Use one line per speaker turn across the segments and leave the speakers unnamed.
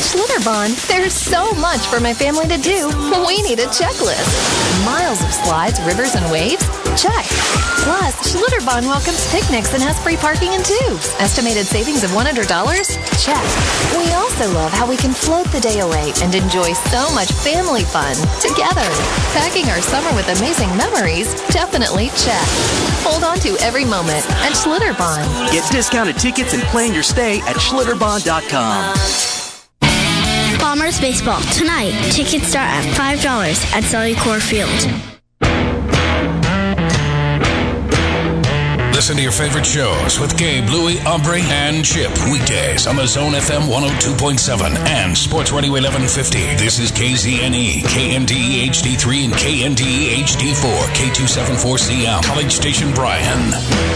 Schlitterbahn, there's so much for my family to do. We need a checklist. Miles of slides, rivers, and waves? Check. Plus, Schlitterbahn welcomes picnics and has free parking in tubes. Estimated savings of $100? Check. We also love how we can float the day away and enjoy so much family fun together. Packing our summer with amazing memories? Definitely check. Hold on to every moment at Schlitterbahn.
Get discounted tickets and plan your stay at Schlitterbahn.com.
Bombers baseball tonight. Tickets start at $5 at Cellucor Field.
Listen to your favorite shows with Gabe, Louie, Aubrey, and Chip. Weekdays on the Zone FM 102.7 and Sports Radio 1150. This is KZNE, KNDE HD3, and KNDE HD4, K274CM, College Station, Bryan.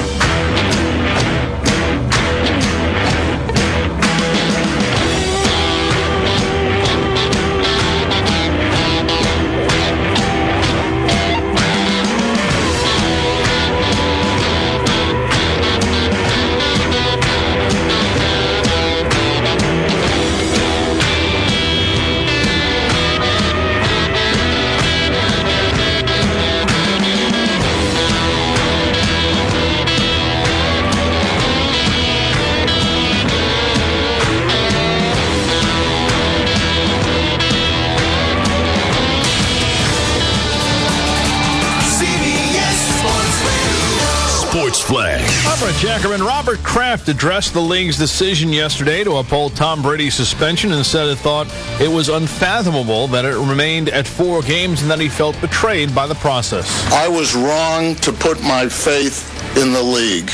Jackerman Robert Kraft addressed the league's decision yesterday to uphold Tom Brady's suspension and said it thought it was unfathomable that it remained at 4 games and that he felt betrayed by the process.
I was wrong to put my faith in the league.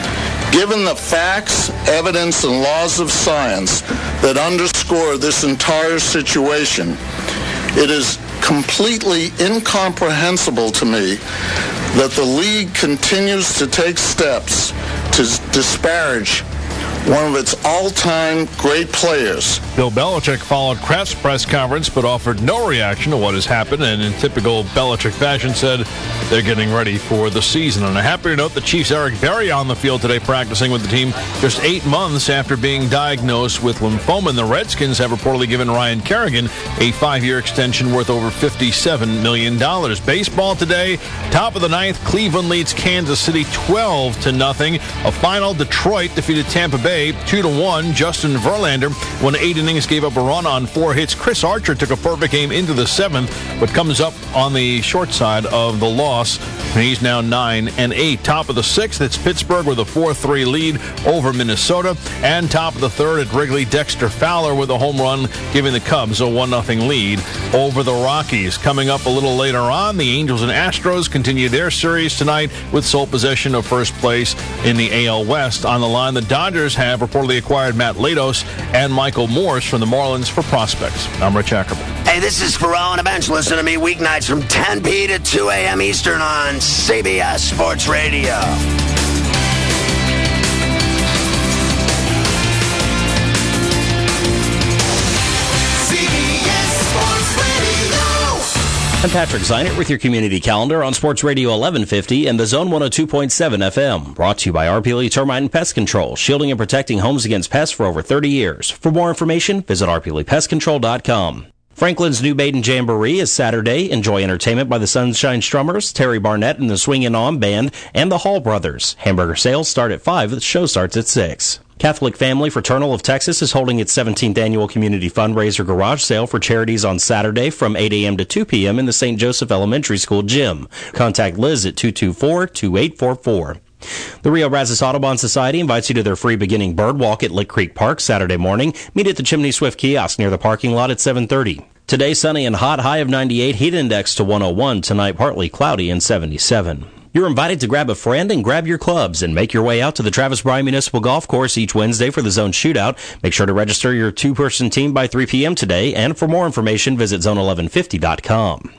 Given the facts, evidence, and laws of science that underscore this entire situation, it is completely incomprehensible to me that the league continues to take steps to disparage one of its all-time great players.
Bill Belichick followed Kraft's press conference but offered no reaction to what has happened and in typical Belichick fashion said they're getting ready for the season. And I'm happy to note the Chiefs' Eric Berry on the field today practicing with the team just 8 months after being diagnosed with lymphoma. And the Redskins have reportedly given Ryan Kerrigan a 5-year extension worth over $57 million. Baseball today, top of the 9th, Cleveland leads Kansas City 12-0. A final, Detroit defeated Tampa Bay 2-1. Justin Verlander won 8 innings, gave up a run on 4 hits. Chris Archer took a perfect game into the 7th, but comes up on the short side of the loss. And he's now 9-8. Top of the 6th, it's Pittsburgh with a 4-3 lead over Minnesota. And top of the 3rd at Wrigley, Dexter Fowler with a home run, giving the Cubs a 1-0 lead over the Rockies. Coming up a little later on, the Angels and Astros continue their series tonight with sole possession of first place in the AL West. On the line, the Dodgers have reportedly acquired Matt Latos and Michael Morse from the Marlins for prospects. I'm Rich Ackerman.
Hey, this is Ferrall on a Bench. Listen to me weeknights from 10 p to 2 a.m. Eastern on CBS Sports Radio.
I'm Patrick Zeinert with your community calendar on Sports Radio 1150 and the Zone 102.7 FM. Brought to you by RPLE Termite and Pest Control, shielding and protecting homes against pests for over 30 years. For more information, visit RPLEPestControl.com. Franklin's New Maiden Jamboree is Saturday. Enjoy entertainment by the Sunshine Strummers, Terry Barnett and the Swingin' On Band, and the Hall Brothers. Hamburger sales start at 5. The show starts at 6. Catholic Family Fraternal of Texas is holding its 17th annual community fundraiser garage sale for charities on Saturday from 8 a.m. to 2 p.m. in the St. Joseph Elementary School gym. Contact Liz at 224-2844. The Rio Brazos Audubon Society invites you to their free beginning bird walk at Lick Creek Park Saturday morning. Meet at the Chimney Swift kiosk near the parking lot at 7:30. Today, sunny and hot, high of 98, heat index to 101. Tonight, partly cloudy and 77. You're invited to grab a friend and grab your clubs and make your way out to the Travis Bryan Municipal Golf Course each Wednesday for the Zone Shootout. Make sure to register your 2-person team by 3 p.m. today, and for more information, visit zone1150.com.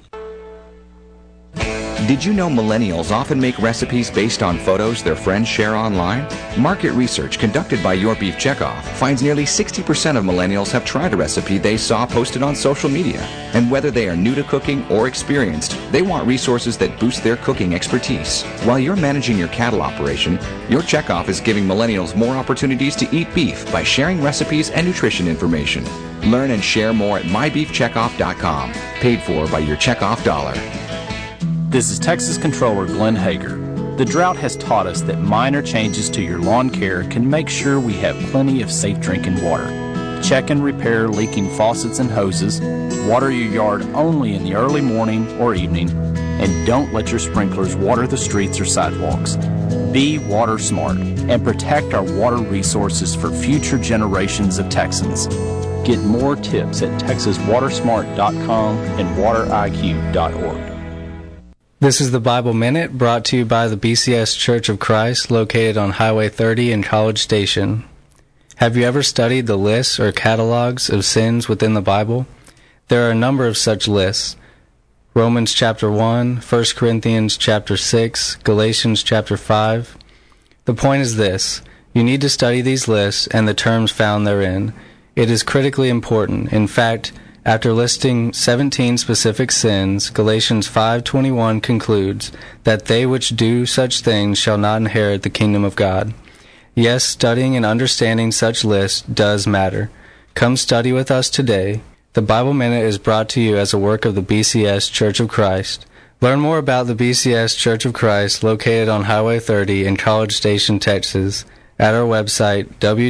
Did you know millennials often make recipes based on photos their friends share online? Market research conducted by Your Beef Checkoff finds nearly 60% of millennials have tried a recipe they saw posted on social media. And whether they are new to cooking or experienced, they want resources that boost their cooking expertise. While you're managing your cattle operation, Your Checkoff is giving millennials more opportunities to eat beef by sharing recipes and nutrition information. Learn and share more at mybeefcheckoff.com. Paid for by your checkoff dollar.
This is Texas Controller Glenn Hager. The drought has taught us that minor changes to your lawn care can make sure we have plenty of safe drinking water. Check and repair leaking faucets and hoses. Water your yard only in the early morning or evening. And don't let your sprinklers water the streets or sidewalks. Be water smart and protect our water resources for future generations of Texans. Get more tips at texaswatersmart.com and wateriq.org.
This is the Bible Minute, brought to you by the BCS Church of Christ, located on Highway 30 in College Station. Have you ever studied the lists or catalogs of sins within the Bible? There are a number of such lists. Romans chapter 1, 1 Corinthians chapter 6, Galatians chapter 5. The point is this: you need to study these lists and the terms found therein. It is critically important. In fact, after listing 17 specific sins, Galatians 5:21 concludes that they which do such things shall not inherit the kingdom of God. Yes, studying and understanding such lists does matter. Come study with us today. The Bible Minute is brought to you as a work of the BCS Church of Christ. Learn more about the BCS Church of Christ, located on Highway 30 in College Station, Texas, at our website,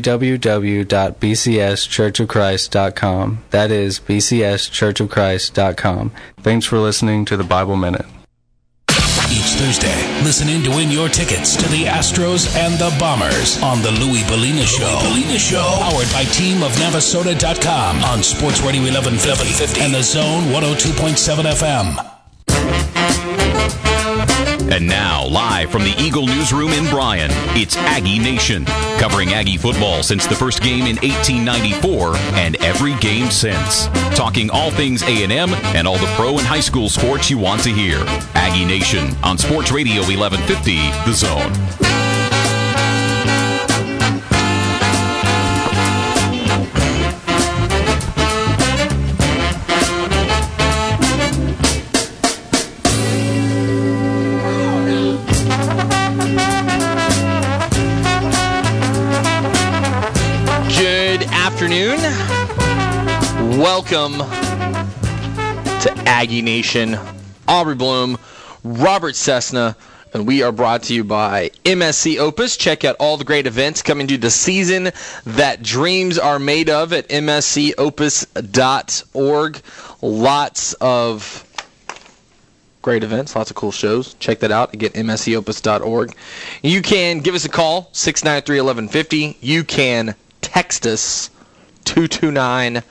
www.bcschurchofchrist.com. That is, bcschurchofchrist.com. Thanks for listening to the Bible Minute.
Each Thursday, listen in to win your tickets to the Astros and the Bombers on the Louis Bellina Show. Powered by teamofnavasota.com on Sports Radio 1150 and the Zone 102.7 FM.
And now, live from the Eagle Newsroom in Bryan, it's Aggie Nation, covering Aggie football since the first game in 1894 and every game since. Talking all things A&M and all the pro and high school sports you want to hear. Aggie Nation on Sports Radio 1150, The Zone.
Afternoon. Welcome to Aggie Nation. Aubrey Bloom, Robert Cessna, and we are brought to you by MSC Opus. Check out all the great events coming to the season that dreams are made of at mscopus.org. Lots of great events, lots of cool shows. Check that out. Again, mscopus.org. You can give us a call, 693-1150. You can text us, 229-1939,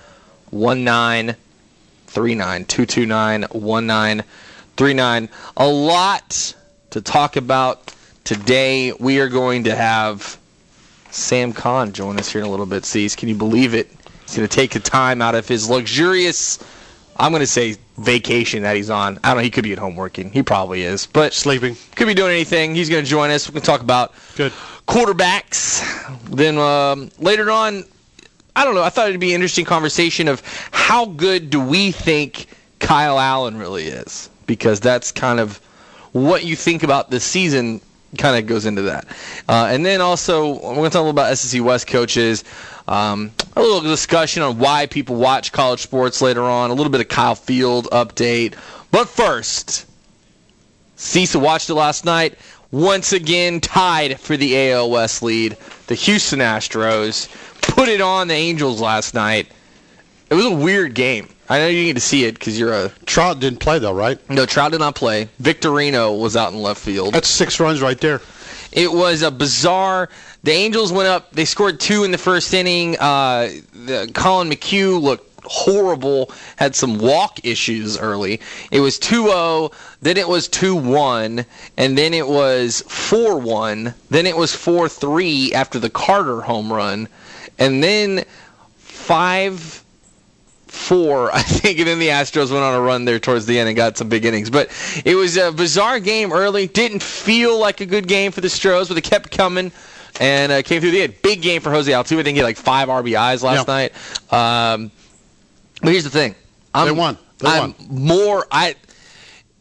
229-1939. A lot to talk about today. We are going to have Sam Kahn join us here in a little bit. Cease, can you believe it? He's going to take the time out of his luxurious, I'm going to say, vacation that he's on. I don't know, he could be at home working. He probably is. But
sleeping.
Could be doing anything. He's going to join us. We're going to talk about quarterbacks. Then later on, I don't know, I thought it'd be an interesting conversation of how good do we think Kyle Allen really is, because that's kind of what you think about this season kind of goes into that. And then also, we're going to talk a little about SEC West coaches, a little discussion on why people watch college sports later on, a little bit of Kyle Field update. But first, Cisa watched it last night, once again tied for the AL West lead. The Houston Astros put it on the Angels last night. It was a weird game. I know you need to see it because you're a...
Trout didn't play, though, right?
No, Trout did not play. Victorino was out in left field.
That's 6 runs right there.
It was a bizarre... The Angels went up. They scored 2 in the first inning. Colin McHugh looked horrible, had some walk issues early. It was 2-0, then it was 2-1, and then it was 4-1, then it was 4-3 after the Carter home run, and then 5-4, I think, and then the Astros went on a run there towards the end and got some big innings. But it was a bizarre game early. Didn't feel like a good game for the Astros, but they kept coming and came through the end. Big game for Jose Altuve. I think he had like 5 RBIs last night. But here's the thing.
They won.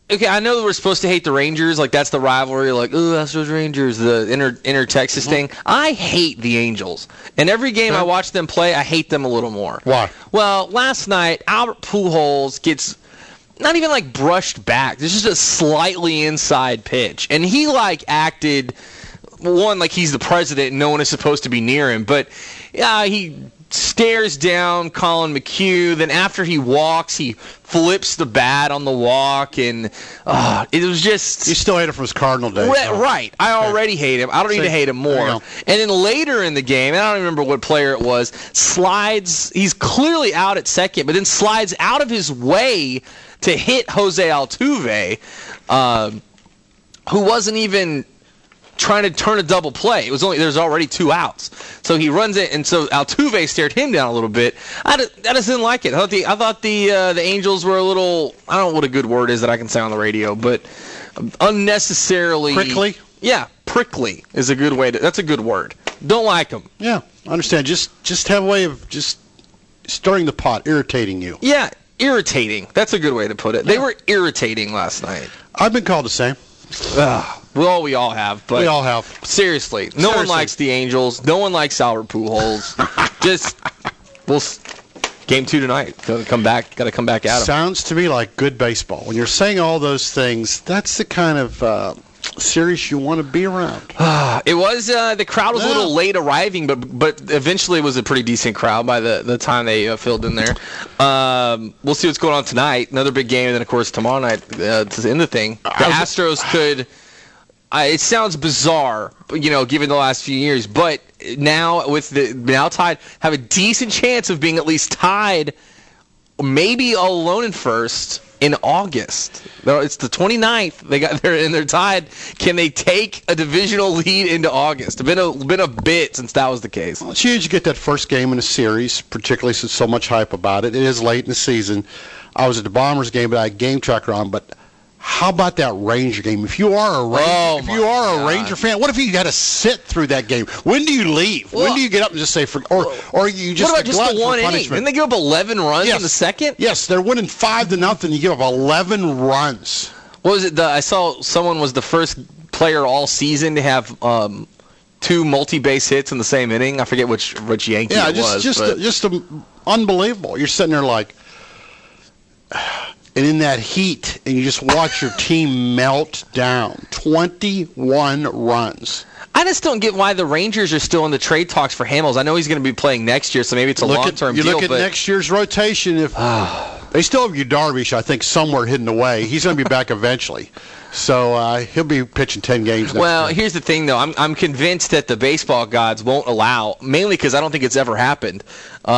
okay, I know we're supposed to hate the Rangers. Like, that's the rivalry. Like, ooh, Astros Rangers, the inner Texas thing. I hate the Angels. And every game I watch them play, I hate them a little more.
Why?
Well, last night, Albert Pujols gets not even, like, brushed back. There's just a slightly inside pitch. And he, like, acted, one, like he's the president and no one is supposed to be near him. But he stares down Colin McHugh. Then after he walks, he flips the bat on the walk. And it was just...
You still hate him from his Cardinal days.
Right. I already hate him. I don't need to hate him more. And then later in the game, I don't remember what player it was, slides... He's clearly out at second, but then slides out of his way to hit Jose Altuve, who wasn't even trying to turn a double play. There's already 2 outs. So he runs it, and so Altuve stared him down a little bit. I just didn't like it. I thought the Angels were a little, I don't know what a good word is that I can say on the radio, but unnecessarily...
Prickly?
Yeah, prickly is a good way to... That's a good word. Don't like them.
Yeah, I understand. Just have a way of just stirring the pot, irritating you.
Yeah, irritating. That's a good way to put it. They were irritating last night.
I've been called the same.
Well, we all have. But
we all have.
Seriously, no one likes the Angels. No one likes Albert Pujols. Game 2 tonight. Got to come back at him.
Sounds to me like good baseball. When you're saying all those things, that's the kind of series you want to be around.
It was the crowd was a little late arriving, but eventually it was a pretty decent crowd by the time they filled in there. We'll see what's going on tonight. Another big game, and then of course tomorrow night to end the thing. The Astros could. It sounds bizarre, given the last few years, but now with the now tied, have a decent chance of being at least tied, maybe alone in first in August. It's the 29th. They got there and they're tied. Can they take a divisional lead into August? It's been a bit since that was the case.
Well, it's huge to get that first game in a series, particularly since so much hype about it. It is late in the season. I was at the Bombers game, but I had Game Tracker on, but how about that Ranger game? If you are a Ranger fan, what if you had to sit through that game? When do you leave? When do you get up and just say, or you just
what about just the one inning? Didn't they give up 11 runs in the second?
Yes, they're winning 5-0. You give up 11 runs.
What was it? I saw someone was the first player all season to have 2 multi-base hits in the same inning. I forget which Yankee it was.
Just unbelievable. You're sitting there like. And in that heat, and you just watch your team melt down. 21 runs.
I just don't get why the Rangers are still in the trade talks for Hamels. I know he's going to be playing next year, so maybe it's a long-term deal.
You look at next year's rotation. If they still have Darvish, I think, somewhere hidden away. He's going to be back eventually. So he'll be pitching 10 games next year.
Here's the thing, though. I'm convinced that the baseball gods won't allow, mainly because I don't think it's ever happened,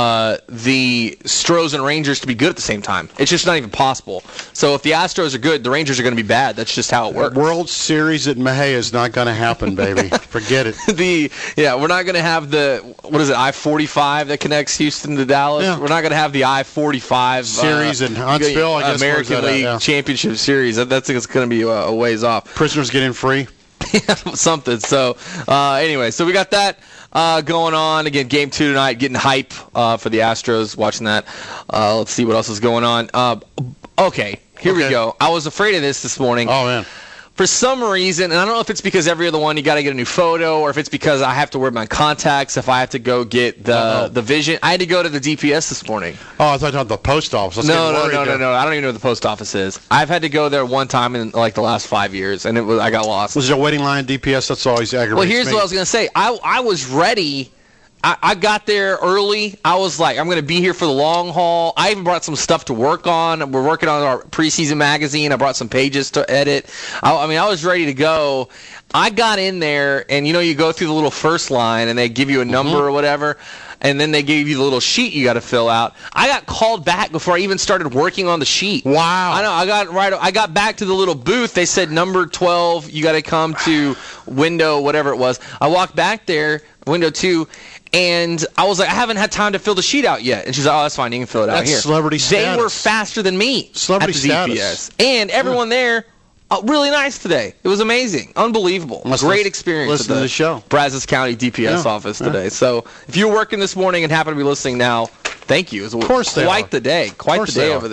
the Stros and Rangers to be good at the same time. It's just not even possible. So if the Astros are good, the Rangers are going to be bad. That's just how it works.
World Series at Mejia is not going to happen, baby. Forget it.
We're not going to have the, I-45 that connects Houston to Dallas. Yeah. We're not going to have the I-45
series in Huntsville, I guess.
American League Championship Series. That's going to be a ways off.
Prisoners get in free.
Something. So, anyway, so we got that going on. Again, Game 2 tonight, getting hype for the Astros, watching that. Let's see what else is going on. Okay, here we go. I was afraid of this morning.
Oh, man.
For some reason, and I don't know if it's because every other one you got to get a new photo, or if it's because I have to wear my contacts if I have to go get the vision. I had to go to the DPS this morning.
Oh, I thought you were the post office.
No. I don't even know what the post office is. I've had to go there one time in like the last 5 years, and I got lost.
Was there a waiting line at DPS? That's always aggravating.
Well, here's what I was going to say. I was ready. I got there early. I was like, I'm going to be here for the long haul. I even brought some stuff to work on. We're working on our preseason magazine. I brought some pages to edit. I was ready to go. I got in there, and you go through the little first line, and they give you a number or whatever, and then they gave you the little sheet you got to fill out. I got called back before I even started working on the sheet.
Wow.
I know. I got back to the little booth. They said number 12. You got to come to window whatever it was. I walked back there, window 2. And I was like, I haven't had time to fill the sheet out yet. And she's like, oh, that's fine. You can fill it out here.
That's celebrity status.
They were faster than me
celebrity
at the DPS. And everyone there, really nice today. It was amazing. Unbelievable. Great experience.
Listen to the show.
Brazos County DPS office today. So if you're working this morning and happen to be listening now, thank you. It was
of course
quite the day. Quite the day over there.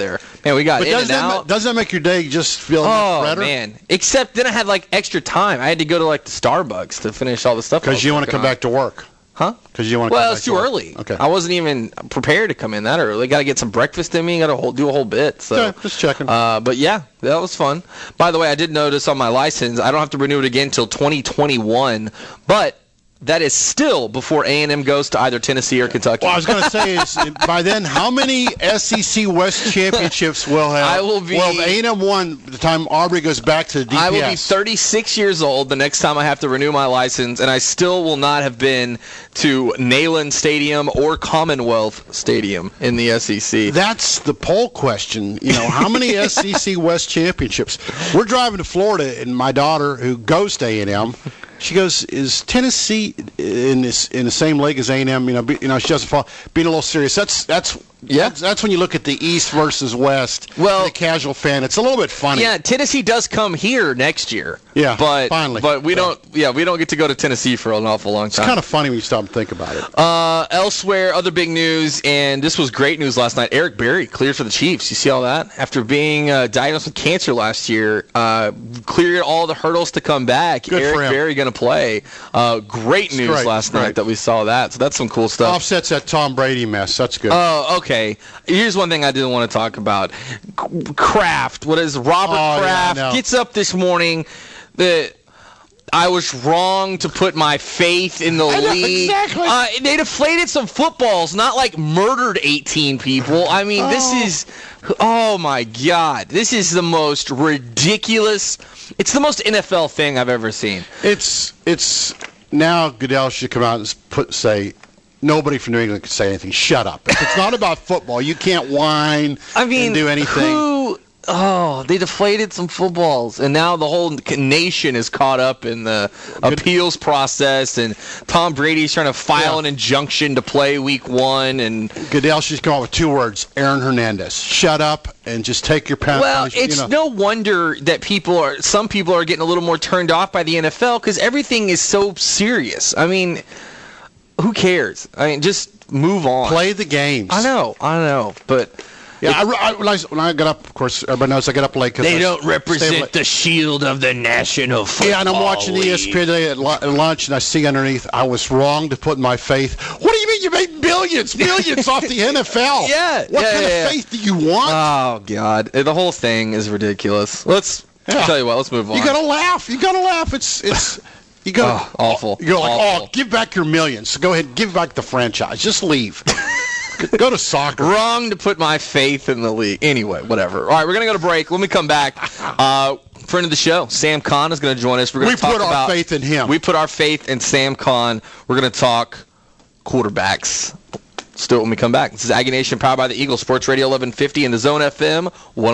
Man, we got
but
in and out.
Doesn't that make your day just feel better?
Oh, man. Except then I had, extra time. I had to go to, the Starbucks to finish all the stuff.
Because you want to come back to work.
Huh?
Because you want to come back to work.
Well, it's too early.
Okay.
I wasn't even prepared to come in that early. Got to get some breakfast in me. Got to do a whole bit. So.
Yeah, just checking.
But, yeah, that was fun. By the way, I did notice on my license, I don't have to renew it again until 2021. But that is still before A&M goes to either Tennessee or Kentucky.
Well, I was going to say, is by then, how many SEC West championships will A&M won the time Aubrey goes back to the DPS?
I will be 36 years old the next time I have to renew my license, and I still will not have been to Neyland Stadium or Commonwealth Stadium in the SEC.
That's the poll question. How many SEC West championships? We're driving to Florida, and my daughter, who goes to A&M, she goes, is Tennessee in the same league as A&M? She doesn't fall. Being a little serious. That's when you look at the East versus West. Well, the casual fan, it's a little bit funny.
Yeah, Tennessee does come here next year.
Yeah,
but
finally.
But we don't get to go to Tennessee for an awful long time.
It's kind of funny when you stop and think about it.
Elsewhere, other big news, and this was great news last night. Eric Berry cleared for the Chiefs. You see all that? After being diagnosed with cancer last year, cleared all the hurdles to come back.
Good
Eric
for him.
Berry going to play. Great news last night that we saw that. So that's some cool stuff.
Offsets that Tom Brady mess. That's good.
Oh, okay. Here's one thing I didn't want to talk about. Kraft. What is Robert Kraft? Gets up this morning that I was wrong to put my faith in the league. Exactly. They deflated some footballs, not murdered 18 people. I mean, this is, oh my God, this is the most ridiculous. It's the most NFL thing I've ever seen.
It's now Goodell should come out and say, nobody from New England can say anything. Shut up. If it's not about football, you can't whine and do anything.
They deflated some footballs, and now the whole nation is caught up in the appeals process, and Tom Brady's trying to file an injunction to play Week 1. And
Goodell should come out with 2 words, Aaron Hernandez. Shut up and just take your penalty.
Well, it's no wonder that some people are getting a little more turned off by the NFL because everything is so serious. I mean, who cares? I mean, just move on.
Play the games.
I know, but...
Yeah, when I got up, of course, everybody knows I get up late.
They don't represent the shield of the National Football
Yeah, and I'm watching ESPN today at lunch, and I see underneath, I was wrong to put my faith. What do you mean you made millions off the NFL?
Yeah.
What kind of faith do you want?
Oh, God. The whole thing is ridiculous. I'll tell you what, let's move on.
You got to laugh. It's... You go
awful.
You go
awful.
Give back your millions. Go ahead, give back the franchise. Just leave. Go to soccer.
Wrong to put my faith in the league. Anyway, whatever. All right, we're going to go to break. When we come back, friend of the show, Sam Kahn is going to join us.
We put our faith in him.
We put our faith in Sam Kahn. We're going to talk quarterbacks. Still when we come back. This is Aggie Nation, powered by the Eagle, Sports Radio 1150 and the Zone FM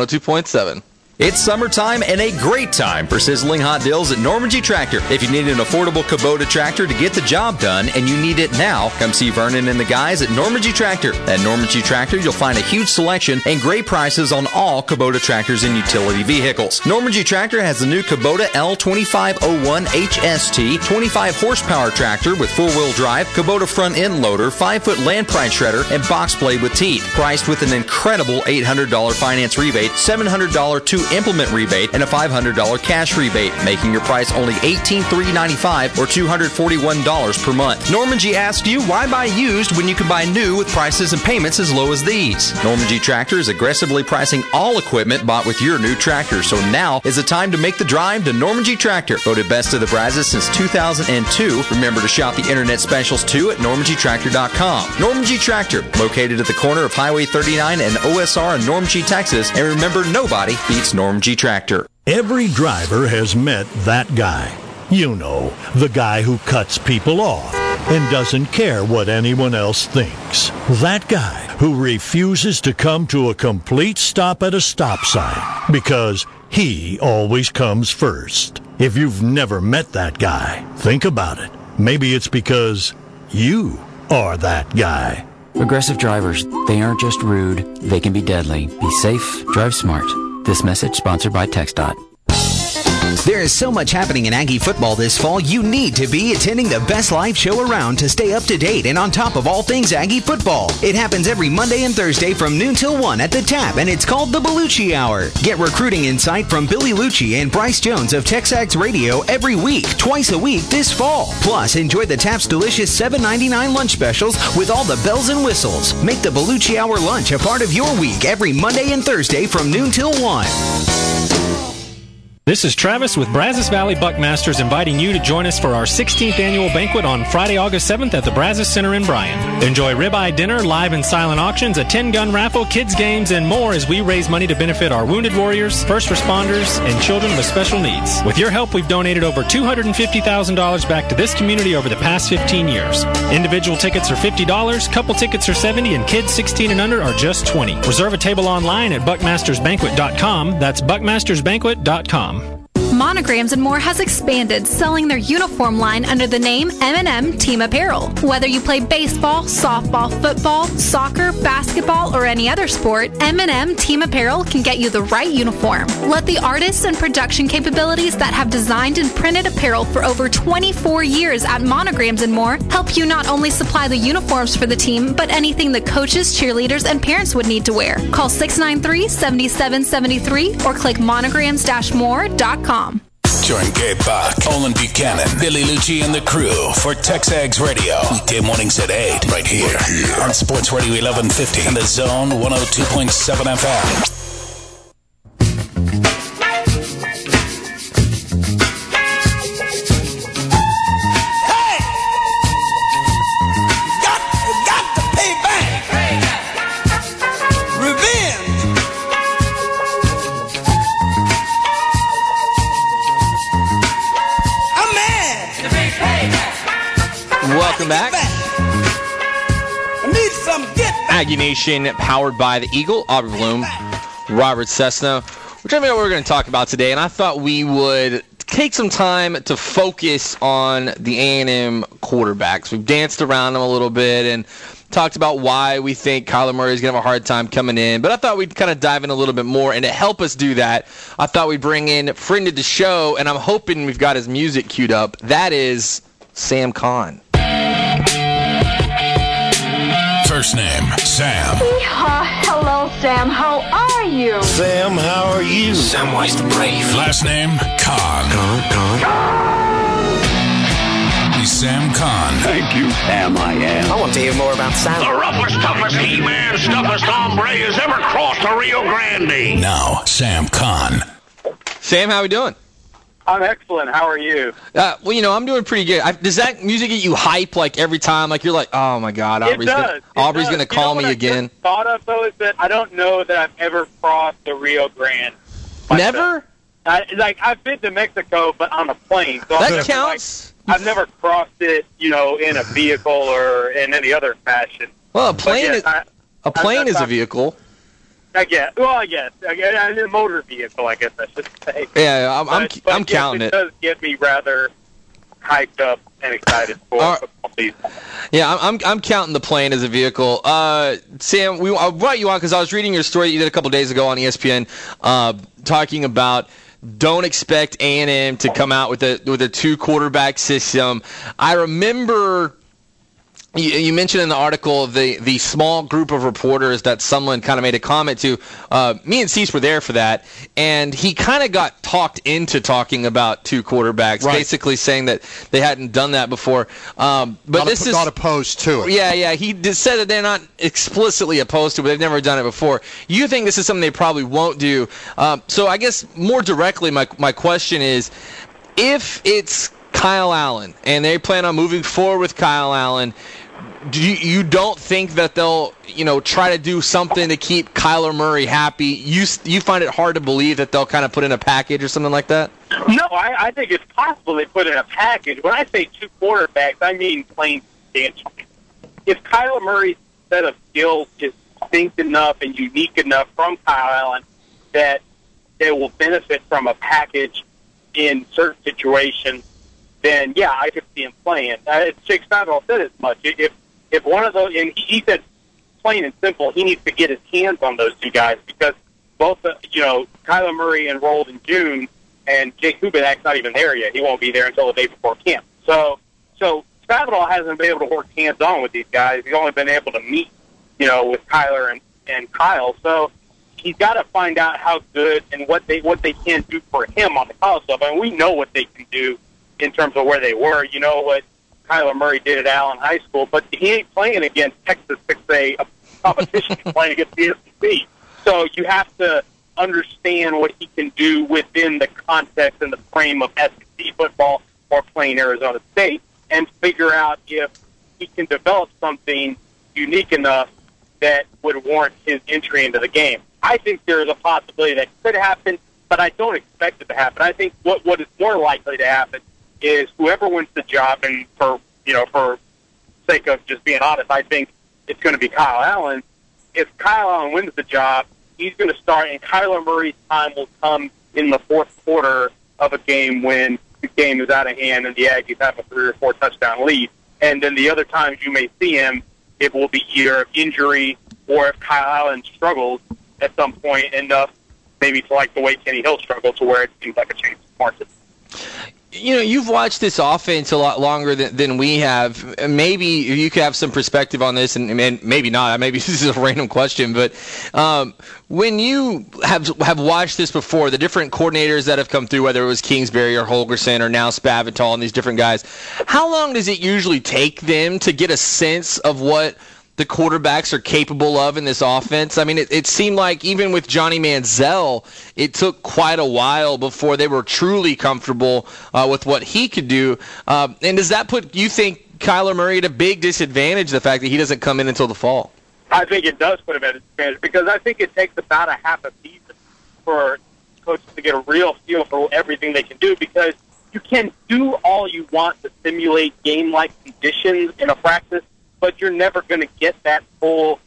102.7.
It's summertime and a great time for sizzling hot deals at Normandy Tractor. If you need an affordable Kubota tractor to get the job done and you need it now, come see Vernon and the guys at Normandy Tractor. At Normandy Tractor, you'll find a huge selection and great prices on all Kubota tractors and utility vehicles. Normandy Tractor has the new Kubota L2501 HST 25-horsepower tractor with four-wheel drive, Kubota front-end loader, 5-foot land pride shredder, and box blade with teeth. Priced with an incredible $800 finance rebate, $700 2-implement rebate, and a $500 cash rebate, making your price only $18,395 or $241 per month. Normandy asks you, why buy used when you can buy new with prices and payments as low as these? Normandy Tractor is aggressively pricing all equipment bought with your new tractor, so now is the time to make the drive to Normandy Tractor. Voted best of the Brazos since 2002. Remember to shop the internet specials too at NormandyTractor.com. Normandy Tractor, located at the corner of Highway 39 and OSR in Normandy, Texas. And remember, nobody beats Normandy Tractor.
Every driver has met that guy. You know, the guy who cuts people off and doesn't care what anyone else thinks. That guy who refuses to come to a complete stop at a stop sign because he always comes first. If you've never met that guy, think about it. Maybe it's because you are that guy.
Aggressive drivers, they aren't just rude, they can be deadly. Be safe, drive smart. This message sponsored by TxDOT.
There is so much happening in Aggie football this fall, you need to be attending the best live show around to stay up to date and on top of all things Aggie football. It happens every Monday and Thursday from noon till 1 at the Tap, and it's called the Bellucci Hour. Get recruiting insight from Billy Lucci and Bryce Jones of Texags Radio every week, twice a week this fall. Plus, enjoy the Tap's delicious $7.99 lunch specials with all the bells and whistles. Make the Bellucci Hour lunch a part of your week every Monday and Thursday from noon till 1.
This is Travis with Brazos Valley Buckmasters inviting you to join us for our 16th annual banquet on Friday, August 7th at the Brazos Center in Bryan. Enjoy ribeye dinner, live and silent auctions, a 10-gun raffle, kids games, and more as we raise money to benefit our wounded warriors, first responders, and children with special needs. With your help, we've donated over $250,000 back to this community over the past 15 years. Individual tickets are $50, couple tickets are $70, and kids 16 and under are just $20. Reserve a table online at buckmastersbanquet.com. That's buckmastersbanquet.com.
Monograms and More has expanded, selling their uniform line under the name M&M Team Apparel. Whether you play baseball, softball, football, soccer, basketball, or any other sport, M&M Team Apparel can get you the right uniform. Let the artists and production capabilities that have designed and printed apparel for over 24 years at Monograms and More help you not only supply the uniforms for the team, but anything the coaches, cheerleaders, and parents would need to wear. Call 693-7773 or click monograms-more.com.
Join Gabe Bach, Olin Buchanan, Billy Lucci, and the crew for Texags Radio. Weekday mornings at 8, right here on Sports Radio 1150 and the Zone 102.7 FM.
Welcome back. Aggie Nation, powered by the Eagle, Aubrey Bloom, Robert Cessna, which I know we're going to talk about today, and I thought we would take some time to focus on the A&M quarterbacks. We've danced around them a little bit and talked about why we think Kyler Murray is going to have a hard time coming in, but I thought we'd kind of dive in a little bit more, and to help us do that, I thought we'd bring in a friend of the show, and I'm hoping we've got his music queued up. That is Sam Kahn.
First name, Sam.
Hello, Sam. How are you?
Sam, how are you? Samwise the Brave. Last name, Kahn. He's Sam Kahn.
Thank you, Sam, I am.
I want to hear more about Sam.
The roughest, toughest He-Man, stuffest hombre has ever crossed the Rio Grande.
Now, Sam Kahn.
Sam, how we doing?
I'm excellent. How are you?
Well, I'm doing pretty good. Does that music get you hype like every time? Like you're like, oh my God, Aubrey's going to call me again.
What I thought of though is that I don't know that I've ever crossed the Rio Grande.
Never?
I've been to Mexico, but on a plane. So
that counts.
I've never crossed it, in a vehicle or in any other fashion.
Well, a plane is a vehicle.
I guess. A motor vehicle, I guess I should say.
Yeah, I'm counting it.
It does get me rather hyped up and excited for football season.
Yeah, I'm counting the plane as a vehicle. Sam, I brought you on because I was reading your story that you did a couple days ago on ESPN, talking about don't expect A&M to come out with a two-quarterback system. I remember you mentioned in the article the small group of reporters that someone kind of made a comment to. Me and Cease were there for that, and he kind of got talked into talking about two quarterbacks, basically saying that they hadn't done that before. But this is
not opposed to it.
Yeah. He said that they're not explicitly opposed to it, but they've never done it before. You think this is something they probably won't do. So I guess more directly, my question is, if it's Kyle Allen and they plan on moving forward with Kyle Allen, you don't think that they'll try to do something to keep Kyler Murray happy? You find it hard to believe that they'll kind of put in a package or something like that?
No, I think it's possible they put in a package. When I say two quarterbacks, I mean plain substantially. If Kyler Murray's set of skills is distinct enough and unique enough from Kyle Allen that they will benefit from a package in certain situations, then yeah, I could see him playing. Jake Steinfeld said as much. If one of those, and he said plain and simple, he needs to get his hands on those two guys because both, Kyler Murray enrolled in June, and Jake Hubinak's not even there yet. He won't be there until the day before camp. So Spavital hasn't been able to work hands-on with these guys. He's only been able to meet, with Kyler and Kyle. So he's got to find out how good and what they can do for him on the college level. And we know what they can do in terms of where they were. You know what Kyler Murray did at Allen High School, but he ain't playing against Texas 6A competition. He's playing against the SEC. So you have to understand what he can do within the context and the frame of SEC football or playing Arizona State, and figure out if he can develop something unique enough that would warrant his entry into the game. I think there is a possibility that could happen, but I don't expect it to happen. I think what is more likely to happen is whoever wins the job, and for sake of just being honest, I think it's going to be Kyle Allen. If Kyle Allen wins the job, he's going to start, and Kyler Murray's time will come in the fourth quarter of a game when the game is out of hand and the Aggies have a 3 or 4 touchdown lead. And then the other times you may see him, it will be either injury or if Kyle Allen struggles at some point enough, maybe to like the way Kenny Hill struggled, to where it seems like a change of market.
You've watched this offense a lot longer than we have. Maybe you could have some perspective on this, and maybe not. Maybe this is a random question, but when you have watched this before, the different coordinators that have come through, whether it was Kingsbury or Holgorsen or now Spavital and these different guys, how long does it usually take them to get a sense of what the quarterbacks are capable of in this offense? I mean, it seemed like even with Johnny Manziel, it took quite a while before they were truly comfortable with what he could do. And does that put, you think, Kyler Murray at a big disadvantage, the fact that he doesn't come in until the fall?
I think it does put him at a disadvantage, because I think it takes about a half a season for coaches to get a real feel for everything they can do, because you can do all you want to simulate game-like conditions in a practice, but you're never going to get that full,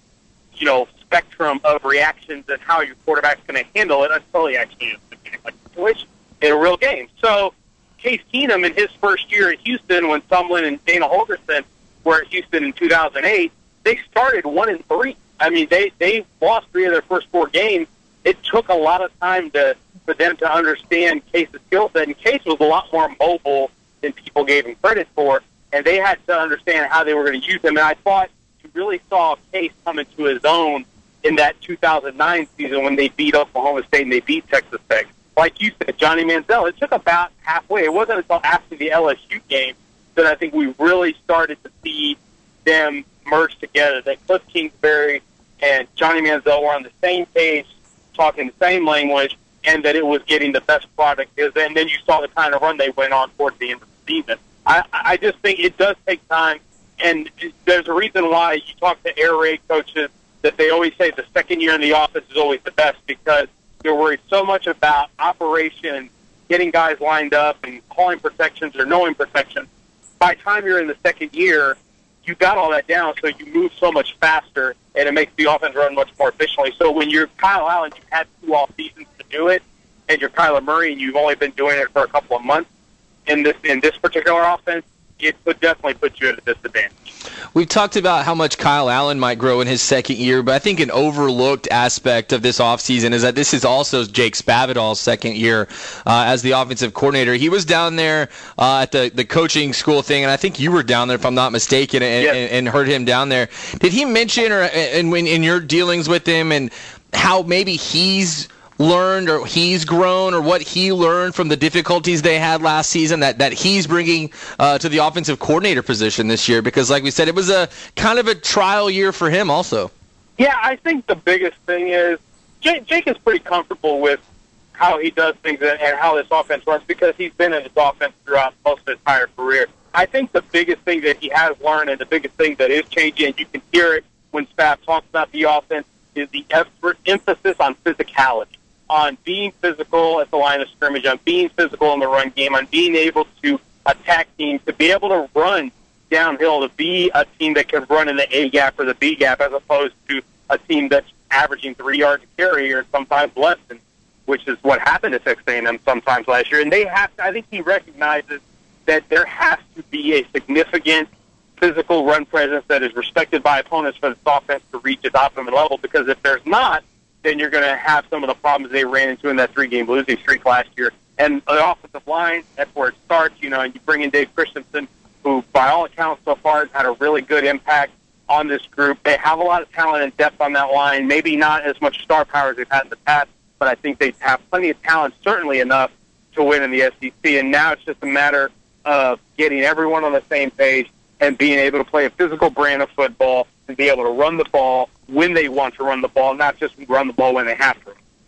spectrum of reactions and how your quarterback's going to handle it until he actually is in a game-like situation in a real game. So Case Keenum in his first year at Houston, when Sumlin and Dana Holgorsen were at Houston in 2008, they started 1-3. I mean, they lost 3 of their first 4 games. It took a lot of time for them to understand Case's skill set, and Case was a lot more mobile than people gave him credit for. And they had to understand how they were going to use him. And I thought you really saw Case come into his own in that 2009 season when they beat Oklahoma State and they beat Texas Tech. Like you said, Johnny Manziel, it took about halfway. It wasn't until after the LSU game that I think we really started to see them merge together, that Cliff Kingsbury and Johnny Manziel were on the same page, talking the same language, and that it was getting the best product. And then you saw the kind of run they went on towards the end of the season. I just think it does take time, and there's a reason why you talk to air raid coaches that they always say the second year in the office is always the best, because you're worried so much about operation, getting guys lined up and calling protections or knowing protections. By the time you're in the second year, you got all that down, so you move so much faster, and it makes the offense run much more efficiently. So when you're Kyle Allen, you've had 2 off seasons to do it, and you're Kyler Murray, and you've only been doing it for a couple of months in this particular offense, it would definitely put you at a disadvantage.
We've talked about how much Kyle Allen might grow in his second year, but I think an overlooked aspect of this offseason is that this is also Jake Spavital's second year as the offensive coordinator. He was down there at the coaching school thing, and I think you were down there, if I'm not mistaken, and heard him down there. Did he mention, or in your dealings with him, and how maybe he's learned or he's grown, or what he learned from the difficulties they had last season that he's bringing to the offensive coordinator position this year? Because like we said, it was a kind of a trial year for him also.
Yeah, I think the biggest thing is Jake is pretty comfortable with how he does things and how this offense runs, because he's been in this offense throughout most of his entire career. I think the biggest thing that he has learned, and the biggest thing that is changing, and you can hear it when Spav talks about the offense, is the emphasis on physicality, on being physical at the line of scrimmage, on being physical in the run game, on being able to attack teams, to be able to run downhill, to be a team that can run in the A gap or the B gap, as opposed to a team that's averaging 3 yards a carry or sometimes less, than, which is what happened to Texas A&M sometimes last year. And they have to, I think he recognizes that there has to be a significant physical run presence that is respected by opponents for this offense to reach its optimum level, because if there's not, then you're going to have some of the problems they ran into in that 3-game losing streak last year And the offensive line, that's where it starts, you know, and you bring in Dave Christensen, who, by all accounts so far, has had a really good impact on this group. They have a lot of talent and depth on that line, maybe not as much star power as they've had in the past, but I think they have plenty of talent, certainly enough to win in the SEC. And now it's just a matter of getting everyone on the same page and being able to play a physical brand of football and be able to run the ball when they want to run the ball, not just run the ball when they have to.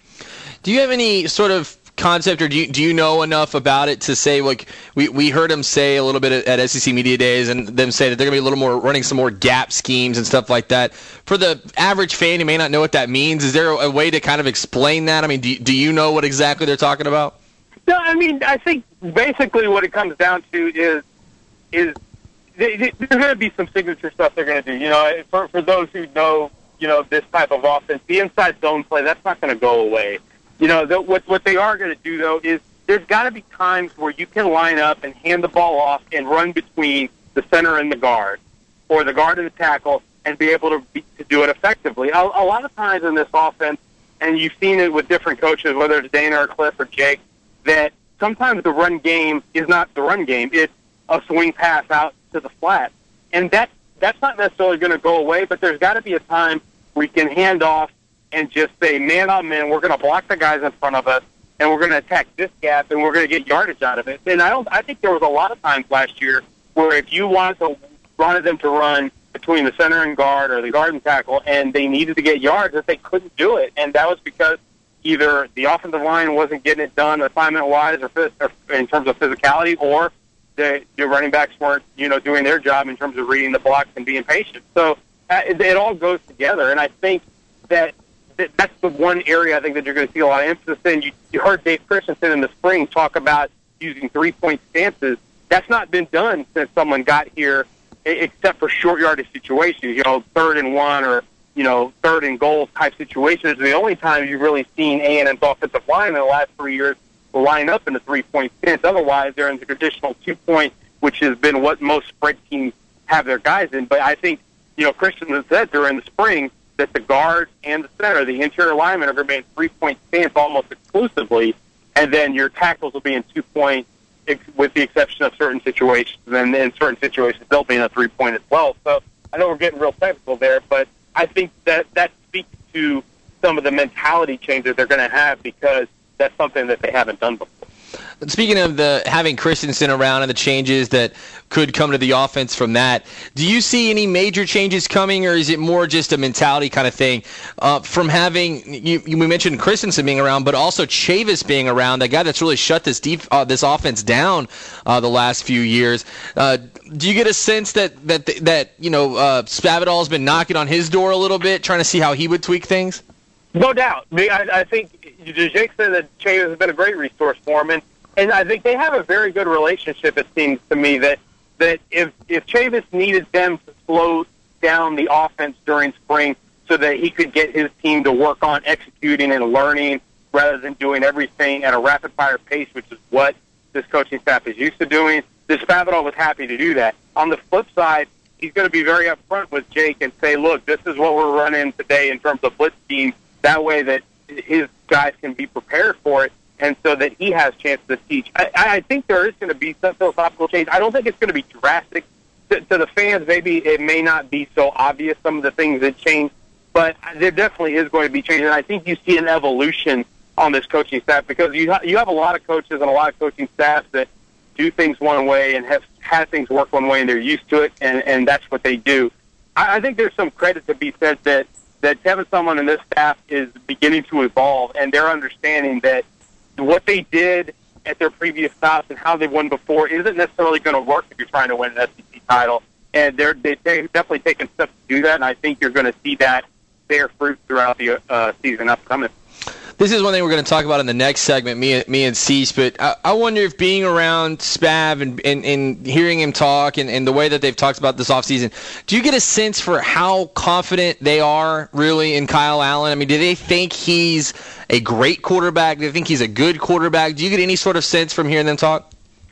Do you have any sort of concept, or do you know enough about it to say, like, we heard him say a little bit at SEC Media Days, and them say that they're going to be a little more running some more gap schemes and stuff like that. For the average fan who may not know what that means, is there a way to kind of explain that? I mean, do you know what exactly they're talking about?
No, I mean, I think basically what it comes down to is there's going to be some signature stuff they're going to do. You know, for those who know, you know, this type of offense, the inside zone play, that's not going to go away. You know, what they are going to do, though, is there's got to be times where you can line up and hand the ball off and run between the center and the guard, or the guard and the tackle, and be able to do it effectively. A lot of times in this offense, and you've seen it with different coaches, whether it's Dana or Cliff or Jake, that sometimes the run game is not the run game. It's a swing pass out to the flat. And that's not necessarily going to go away, but there's got to be a time where you can hand off and just say, man on man, we're going to block the guys in front of us, and we're going to attack this gap, and we're going to get yardage out of it. And I think there was a lot of times last year where if you wanted them to run between the center and guard, or the guard and tackle, and they needed to get yards, that they couldn't do it. And that was because either the offensive line wasn't getting it done assignment-wise or in terms of physicality, or the running backs weren't, you know, doing their job in terms of reading the blocks and being patient. So it all goes together, and I think that's the one area I think that you're going to see a lot of emphasis in. You heard Dave Christensen in the spring talk about using three-point stances. That's not been done since someone got here, except for short yardage situations, you know, 3rd and 1 or, you know, 3rd and goal type situations. The only time you've really seen A&M's offensive line in the last 3 years line up in the three-point stance. Otherwise, they're in the traditional 2-point, which has been what most spread teams have their guys in. But I think, you know, Christensen said during the spring that the guard and the center, the interior linemen, are going to be in three-point stance almost exclusively, and then your tackles will be in 2-point, with the exception of certain situations. And in certain situations, they'll be in a 3-point as well. So I know we're getting real technical there, but I think that speaks to some of the mentality changes they're going to have, because that's something that they haven't done before.
Speaking of having Christensen around and the changes that could come to the offense from that, do you see any major changes coming, or is it more just a mentality kind of thing? From having, we mentioned Christensen being around, but also Chavis being around, that guy that's really shut this offense down the last few years. Do you get a sense that you know, Spavital has been knocking on his door a little bit, trying to see how he would tweak things?
No doubt. I think Jake said that Chavis has been a great resource for him, and I think they have a very good relationship, it seems to me, that if Chavis needed them to slow down the offense during spring so that he could get his team to work on executing and learning rather than doing everything at a rapid-fire pace, which is what this coaching staff is used to doing, this Spavital was happy to do that. On the flip side, he's going to be very upfront with Jake and say, look, this is what we're running today in terms of blitz scheme. That way that his guys can be prepared for it, and so that he has a chance to teach. I think there is going to be some philosophical change. I don't think it's going to be drastic. To the fans, maybe it may not be so obvious, some of the things that change, but there definitely is going to be change. And I think you see an evolution on this coaching staff, because you have a lot of coaches and a lot of coaching staffs that do things one way and have had things work one way, and they're used to it, and that's what they do. I think there's some credit to be said that Kevin Sumlin and this staff is beginning to evolve, and they're understanding that what they did at their previous stops and how they won before isn't necessarily going to work if you're trying to win an SEC title. And they've definitely taken steps to do that, and I think you're going to see that bear fruit throughout the season upcoming.
This is one thing we're going to talk about in the next segment, me and Cease, but I wonder if being around Spav and hearing him talk and the way that they've talked about this offseason, do you get a sense for how confident they are really in Kyle Allen? I mean, do they think he's a great quarterback? Do they think he's a good quarterback? Do you get any sort of sense from hearing them talk?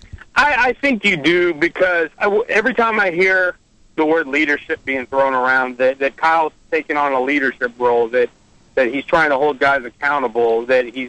I think you do, because every time I hear the word leadership being thrown around, that Kyle's taking on a leadership role, that he's trying to hold guys accountable, that he's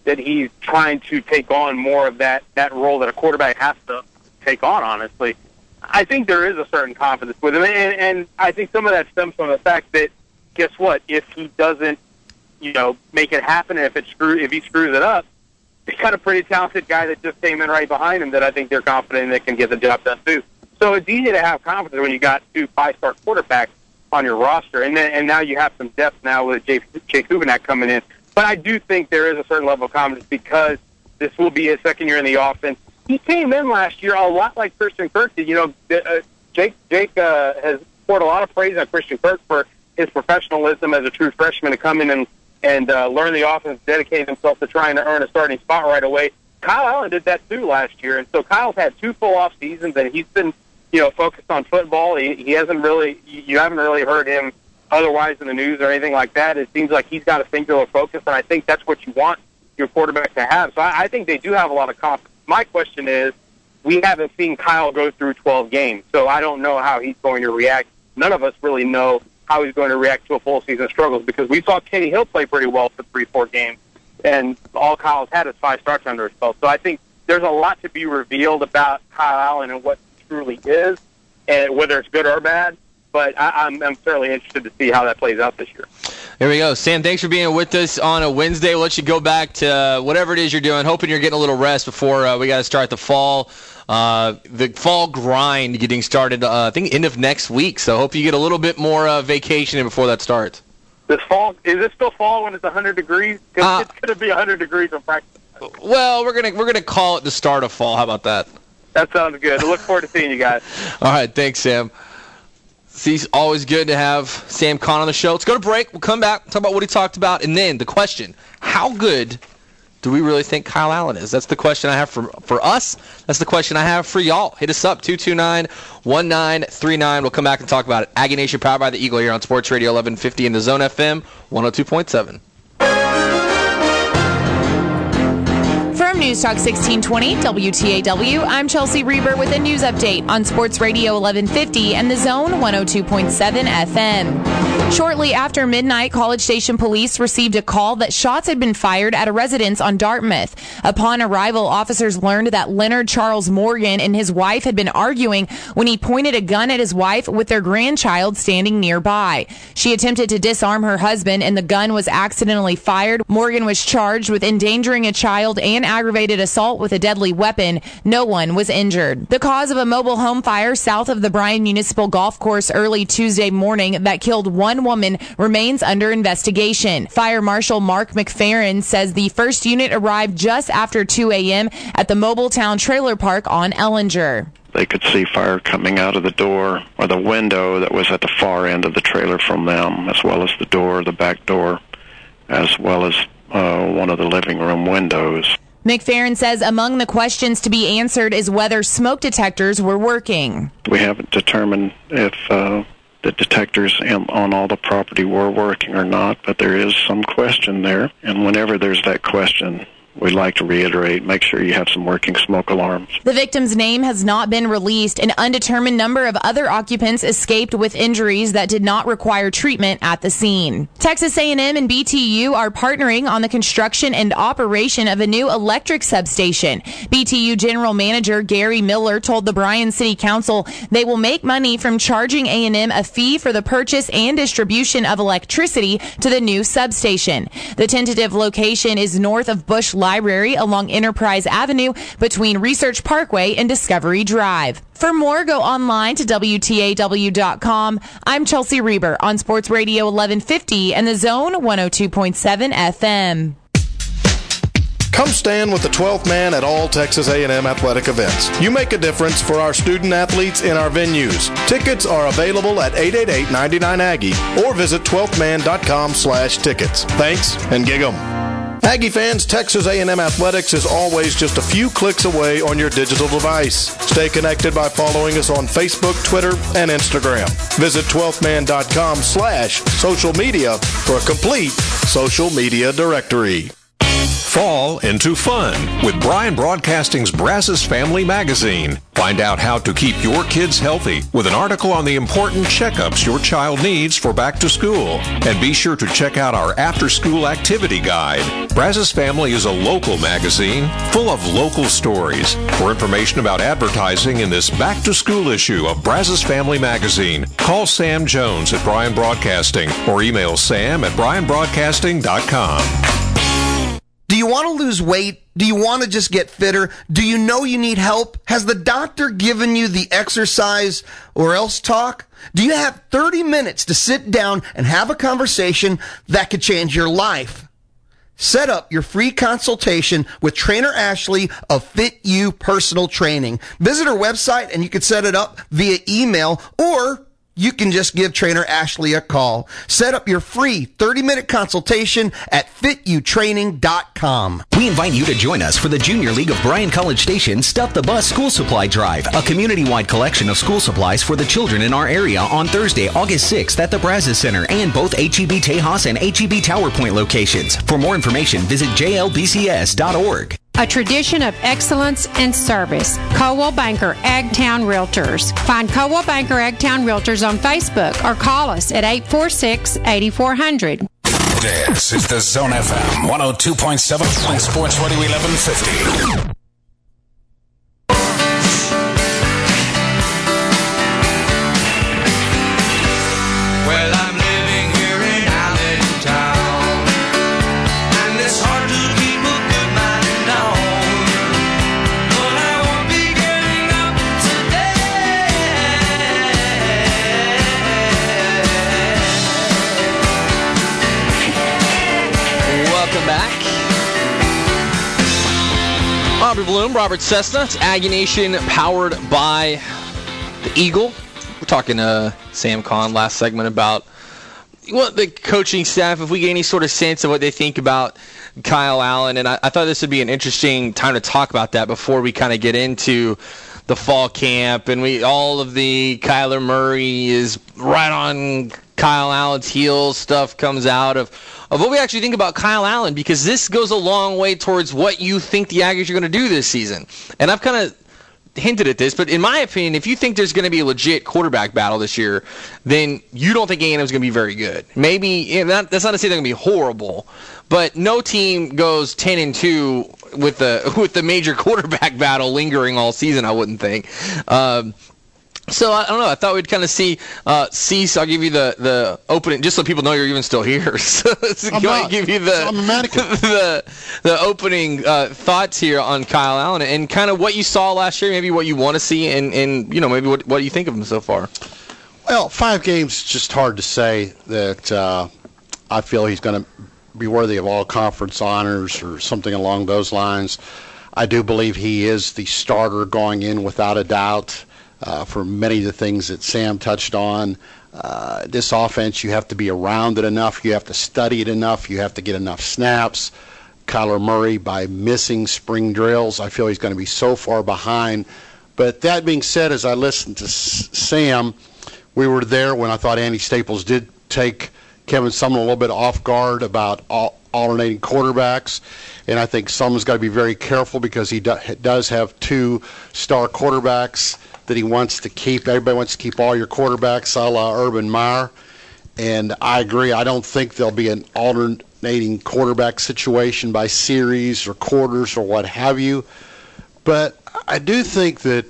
that he's trying to take on more of that role that a quarterback has to take on, honestly. I think there is a certain confidence with him, and I think some of that stems from the fact that, guess what, if he doesn't, make it happen, and if he screws it up, he's got a pretty talented guy that just came in right behind him that I think they're confident that can get the job done too. So it's easy to have confidence when you got 2 5-star quarterbacks on your roster, and now you have some depth now with Jake Kubinak coming in. But I do think there is a certain level of confidence because this will be his second year in the offense. He came in last year a lot like Christian Kirk did. Jake has poured a lot of praise on Christian Kirk for his professionalism as a true freshman to come in and learn the offense, dedicate himself to trying to earn a starting spot right away. Kyle Allen did that too last year, and so Kyle's had 2 full off seasons, and he's been focused on football. He hasn't really, you haven't really heard him otherwise in the news or anything like that. It seems like he's got a singular focus, and I think that's what you want your quarterback to have. So I think they do have a lot of confidence. My question is, we haven't seen Kyle go through 12 games, so I don't know how he's going to react. None of us really know how he's going to react to a full season struggles because we saw Kenny Hill play pretty well for 3-4 games, and all Kyle's had is 5 starts under his belt. So I think there's a lot to be revealed about Kyle Allen and what he truly is, and whether it's good or bad. But I'm certainly interested to see how that plays out this year.
There we go. Sam, thanks for being with us on a Wednesday. We'll let you go back to whatever it is you're doing. Hoping you're getting a little rest before we got to start the fall. The fall grind getting started, I think, end of next week. So hope you get a little bit more vacation before that starts.
This fall, is it still fall when it's 100 degrees? Because it's going to be 100 degrees in practice.
Well, we're gonna call it the start of fall. How about that?
That sounds good. I look forward to seeing you guys.
All right, thanks, Sam. It's always good to have Sam Conn on the show. Let's go to break. We'll come back, talk about what he talked about, and then the question, how good do we really think Kyle Allen is? That's the question I have for us. That's the question I have for y'all. Hit us up, 229-1939. We'll come back and talk about it. Aggie Nation, powered by the Eagle here on Sports Radio 1150 in the Zone FM 102.7.
From News Talk 1620 WTAW, I'm Chelsea Reber with a news update on Sports Radio 1150 and the Zone 102.7 FM. Shortly after midnight, College Station police received a call that shots had been fired at a residence on Dartmouth. Upon arrival, officers learned that Leonard Charles Morgan and his wife had been arguing when he pointed a gun at his wife with their grandchild standing nearby. She attempted to disarm her husband and the gun was accidentally fired. Morgan was charged with endangering a child and aggravated assault with a deadly weapon. No one was injured. The cause of a mobile home fire south of the Bryan Municipal Golf Course early Tuesday morning that killed one woman remains under investigation. Fire Marshal Mark McFerrin says the first unit arrived just after 2 a.m. at the Mobile Town Trailer Park on Ellinger.
They could see fire coming out of the door or the window that was at the far end of the trailer from them, as well as the door, the back door, as well as one of the living room windows.
McFerrin says among the questions to be answered is whether smoke detectors were working.
We haven't determined if the detectors on all the property were working or not, but there is some question there. And whenever there's that question, we'd like to reiterate, make sure you have some working smoke alarms.
The victim's name has not been released. An undetermined number of other occupants escaped with injuries that did not require treatment at the scene. Texas A&M and BTU are partnering on the construction and operation of a new electric substation. BTU General Manager Gary Miller told the Bryan City Council they will make money from charging A&M a fee for the purchase and distribution of electricity to the new substation. The tentative location is north of Bush Library along Enterprise Avenue between Research Parkway and Discovery Drive. For more, go online to WTAW.com. I'm Chelsea Reber on Sports Radio 1150 and the Zone 102.7 FM.
Come stand with the 12th man at all Texas A&M athletic events. You make a difference for our student athletes in our venues. Tickets are available at 888-99-AGGIE or visit 12thman.com/tickets. Thanks and gig 'em. Aggie fans, Texas A&M Athletics is always just a few clicks away on your digital device. Stay connected by following us on Facebook, Twitter, and Instagram. Visit 12thman.com/social media for a complete social media directory.
fall into fun with Bryan Broadcasting's Brazos Family Magazine. Find out how to keep your kids healthy with an article on the important checkups your child needs for back to school. And be sure to check out our after-school activity guide. Brazos Family is a local magazine full of local stories. For information about advertising in this back-to-school issue of Brazos Family Magazine, call Sam Jones at Bryan Broadcasting or email sam@bryanbroadcasting.com.
Do you want to lose weight? Do you want to just get fitter? Do you know you need help? Has the doctor given you the exercise or else talk? Do you have 30 minutes to sit down and have a conversation that could change your life? Set up your free consultation with Trainer Ashley of Fit You Personal Training. Visit her website and you can set it up via email, or you can just give Trainer Ashley a call. Set up your free 30-minute consultation at fitutraining.com.
We invite you to join us for the Junior League of Bryan College Station Stuff the Bus School Supply Drive, a community-wide collection of school supplies for the children in our area on Thursday, August 6th at the Brazos Center and both HEB Tejas and HEB Tower Point locations. For more information, visit jlbcs.org.
A tradition of excellence and service. Coldwell Banker Agtown Realtors. Find Coldwell Banker Agtown Realtors on Facebook or call us at 846-8400.
This is the Zone FM 102.7 on Sports Radio 1150.
Well, I'm living here in Allentown, and it's hard to keep a good mind on, but I won't be giving up today.
Welcome back. Aubrey Bloom, Robert Cessna. It's Aggie Nation, powered by the Eagle. We're talking Sam Kahn last segment about what the coaching staff, if we get any sort of sense of what they think about Kyle Allen. And I thought this would be an interesting time to talk about that before we kind of get into the fall camp. And all of the Kyler Murray is right on Kyle Allen's heels stuff comes out of what we actually think about Kyle Allen, because this goes a long way towards what you think the Aggies are going to do this season. And I've kind of hinted at this, but in my opinion, if you think there's going to be a legit quarterback battle this year, then you don't think A&M is going to be very good. Maybe that's not to say they're going to be horrible, but no team goes 10-2 with the major quarterback battle lingering all season, I wouldn't think. So I don't know. I thought we'd kind of see Cease. I'll give you the opening, just so people know you're even still here. So I'll give you the opening thoughts here on Kyle Allen and kind of what you saw last year, maybe what you want to see, and maybe what do you think of him so far?
Well, 5 games, just hard to say that I feel he's going to be worthy of all conference honors or something along those lines. I do believe he is the starter going in without a doubt. For many of the things that Sam touched on, this offense, you have to be around it enough, you have to study it enough, you have to get enough snaps. Kyler Murray, by missing spring drills, I feel he's going to be so far behind. But that being said, as I listened to Sam, we were there when I thought Andy Staples did take Kevin Sumlin a little bit off guard about alternating quarterbacks. And I think Sumlin's got to be very careful because he does have 2 star quarterbacks that he wants to keep. Everybody wants to keep all your quarterbacks, a la Urban Meyer. And I agree. I don't think there'll be an alternating quarterback situation by series or quarters or what have you. But I do think that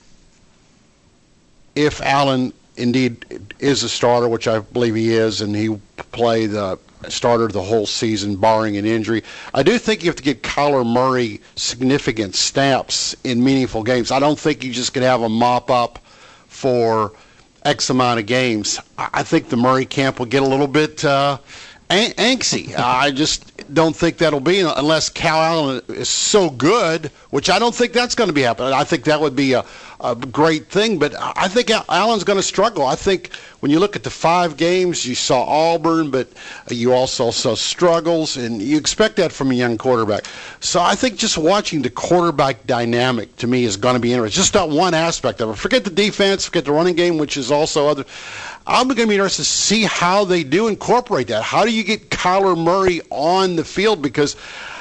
if Allen indeed is a starter, which I believe he is, and he play the starter the whole season, barring an injury, I do think you have to get Kyler Murray significant snaps in meaningful games. I don't think you just can have him mop up for X amount of games. I think the Murray camp will get a little bit angsty. I just don't think that'll be unless Cal Allen is so good, which I don't think that's going to be happening. I think that would be a great thing, but I think Allen's going to struggle. I think when you look at the 5 games, you saw Auburn, but you also saw struggles, and you expect that from a young quarterback. So I think just watching the quarterback dynamic, to me, is going to be interesting. Just not one aspect of it. Forget the defense, forget the running game, which is also other. I'm going to be interested to see how they do incorporate that. How do you get Kyler Murray on the field? Because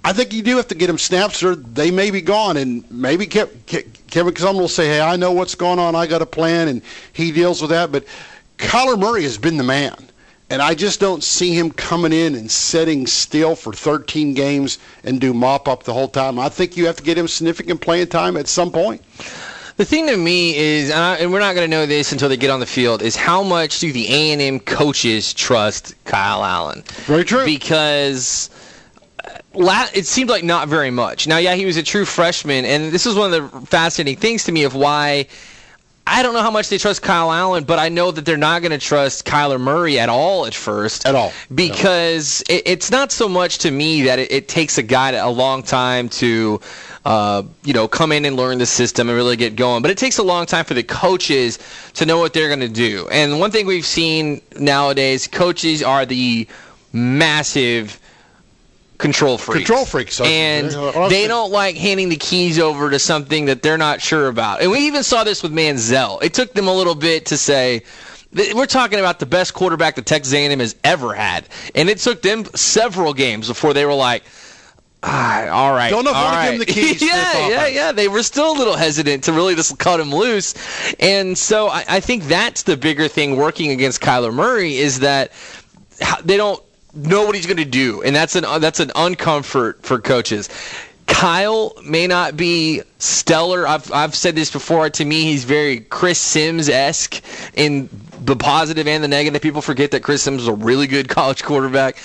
I think you do have to get him snaps, or they may be gone, and maybe Kevin Sumlin will say, hey, I know what's going on, I got a plan, and he deals with that. But Kyler Murray has been the man, and I just don't see him coming in and sitting still for 13 games and do mop-up the whole time. I think you have to get him significant playing time at some point.
The thing to me is, and we're not going to know this until they get on the field, is how much do the A&M coaches trust Kyle Allen?
Very true.
Because it seemed like not very much. Now, yeah, he was a true freshman, and this is one of the fascinating things to me of why I don't know how much they trust Kyle Allen, but I know that they're not going to trust Kyler Murray at all at first.
At all.
Because it's not so much to me that it takes a guy a long time to come in and learn the system and really get going. But it takes a long time for the coaches to know what they're going to do. And one thing we've seen nowadays, coaches are the massive control freaks. And they don't like handing the keys over to something that they're not sure about. And we even saw this with Manziel. It took them a little bit to say, we're talking about the best quarterback that Texas A&M has ever had. And it took them several games before they were like, all right.
Don't know how to give him the keys.
Yeah. They were still a little hesitant to really just cut him loose. And so I think that's the bigger thing working against Kyler Murray is that they don't know what he's going to do, and that's an uncomfort for coaches. Kyle may not be stellar. I've said this before. To me, he's very Chris Sims-esque in the positive and the negative. People forget that Chris Sims is a really good college quarterback.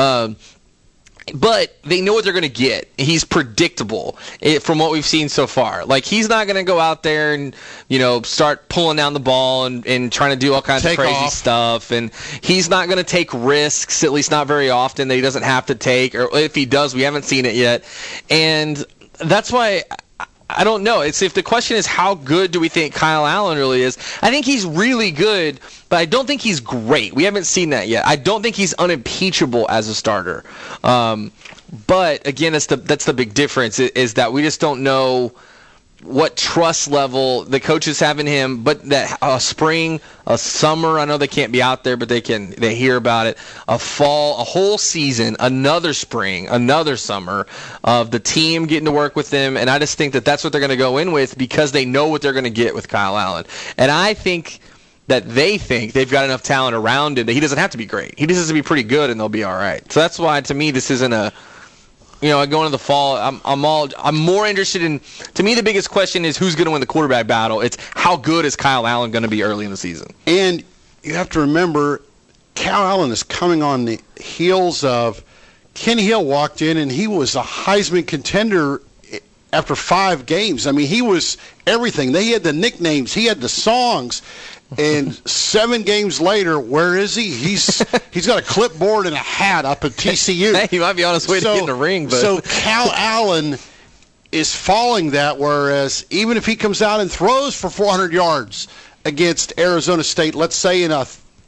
But they know what they're going to get. He's predictable from what we've seen so far. Like, he's not going to go out there and, start pulling down the ball and trying to do all kinds of crazy stuff. And he's not going to take risks, at least not very often, that he doesn't have to take. Or if he does, we haven't seen it yet. And that's why I don't know. If the question is how good do we think Kyle Allen really is, I think he's really good, but I don't think he's great. We haven't seen that yet. I don't think he's unimpeachable as a starter. But again, that's the big difference is that we just don't know what trust level the coaches have in him. But that a spring, a summer, I know they can't be out there, but they hear about it. A fall, a whole season, another spring, another summer of the team getting to work with them. And I just think that that's what they're going to go in with because they know what they're going to get with Kyle Allen. And I think that they think they've got enough talent around him that he doesn't have to be great. He just has to be pretty good, and they'll be all right. So that's why, to me, this isn't a. Going into the fall, I'm more interested in. To me, the biggest question is who's going to win the quarterback battle. It's how good is Kyle Allen going to be early in the season.
And you have to remember, Kyle Allen is coming on the heels of Kenny Hill walked in and he was a Heisman contender after 5 games. I mean, he was everything. They had the nicknames, he had the songs. And 7 games later, where is he? He's got a clipboard and a hat up at TCU.
Hey, he might be on his way to get in the ring. But.
So Cal Allen is following that, whereas even if he comes out and throws for 400 yards against Arizona State, let's say in a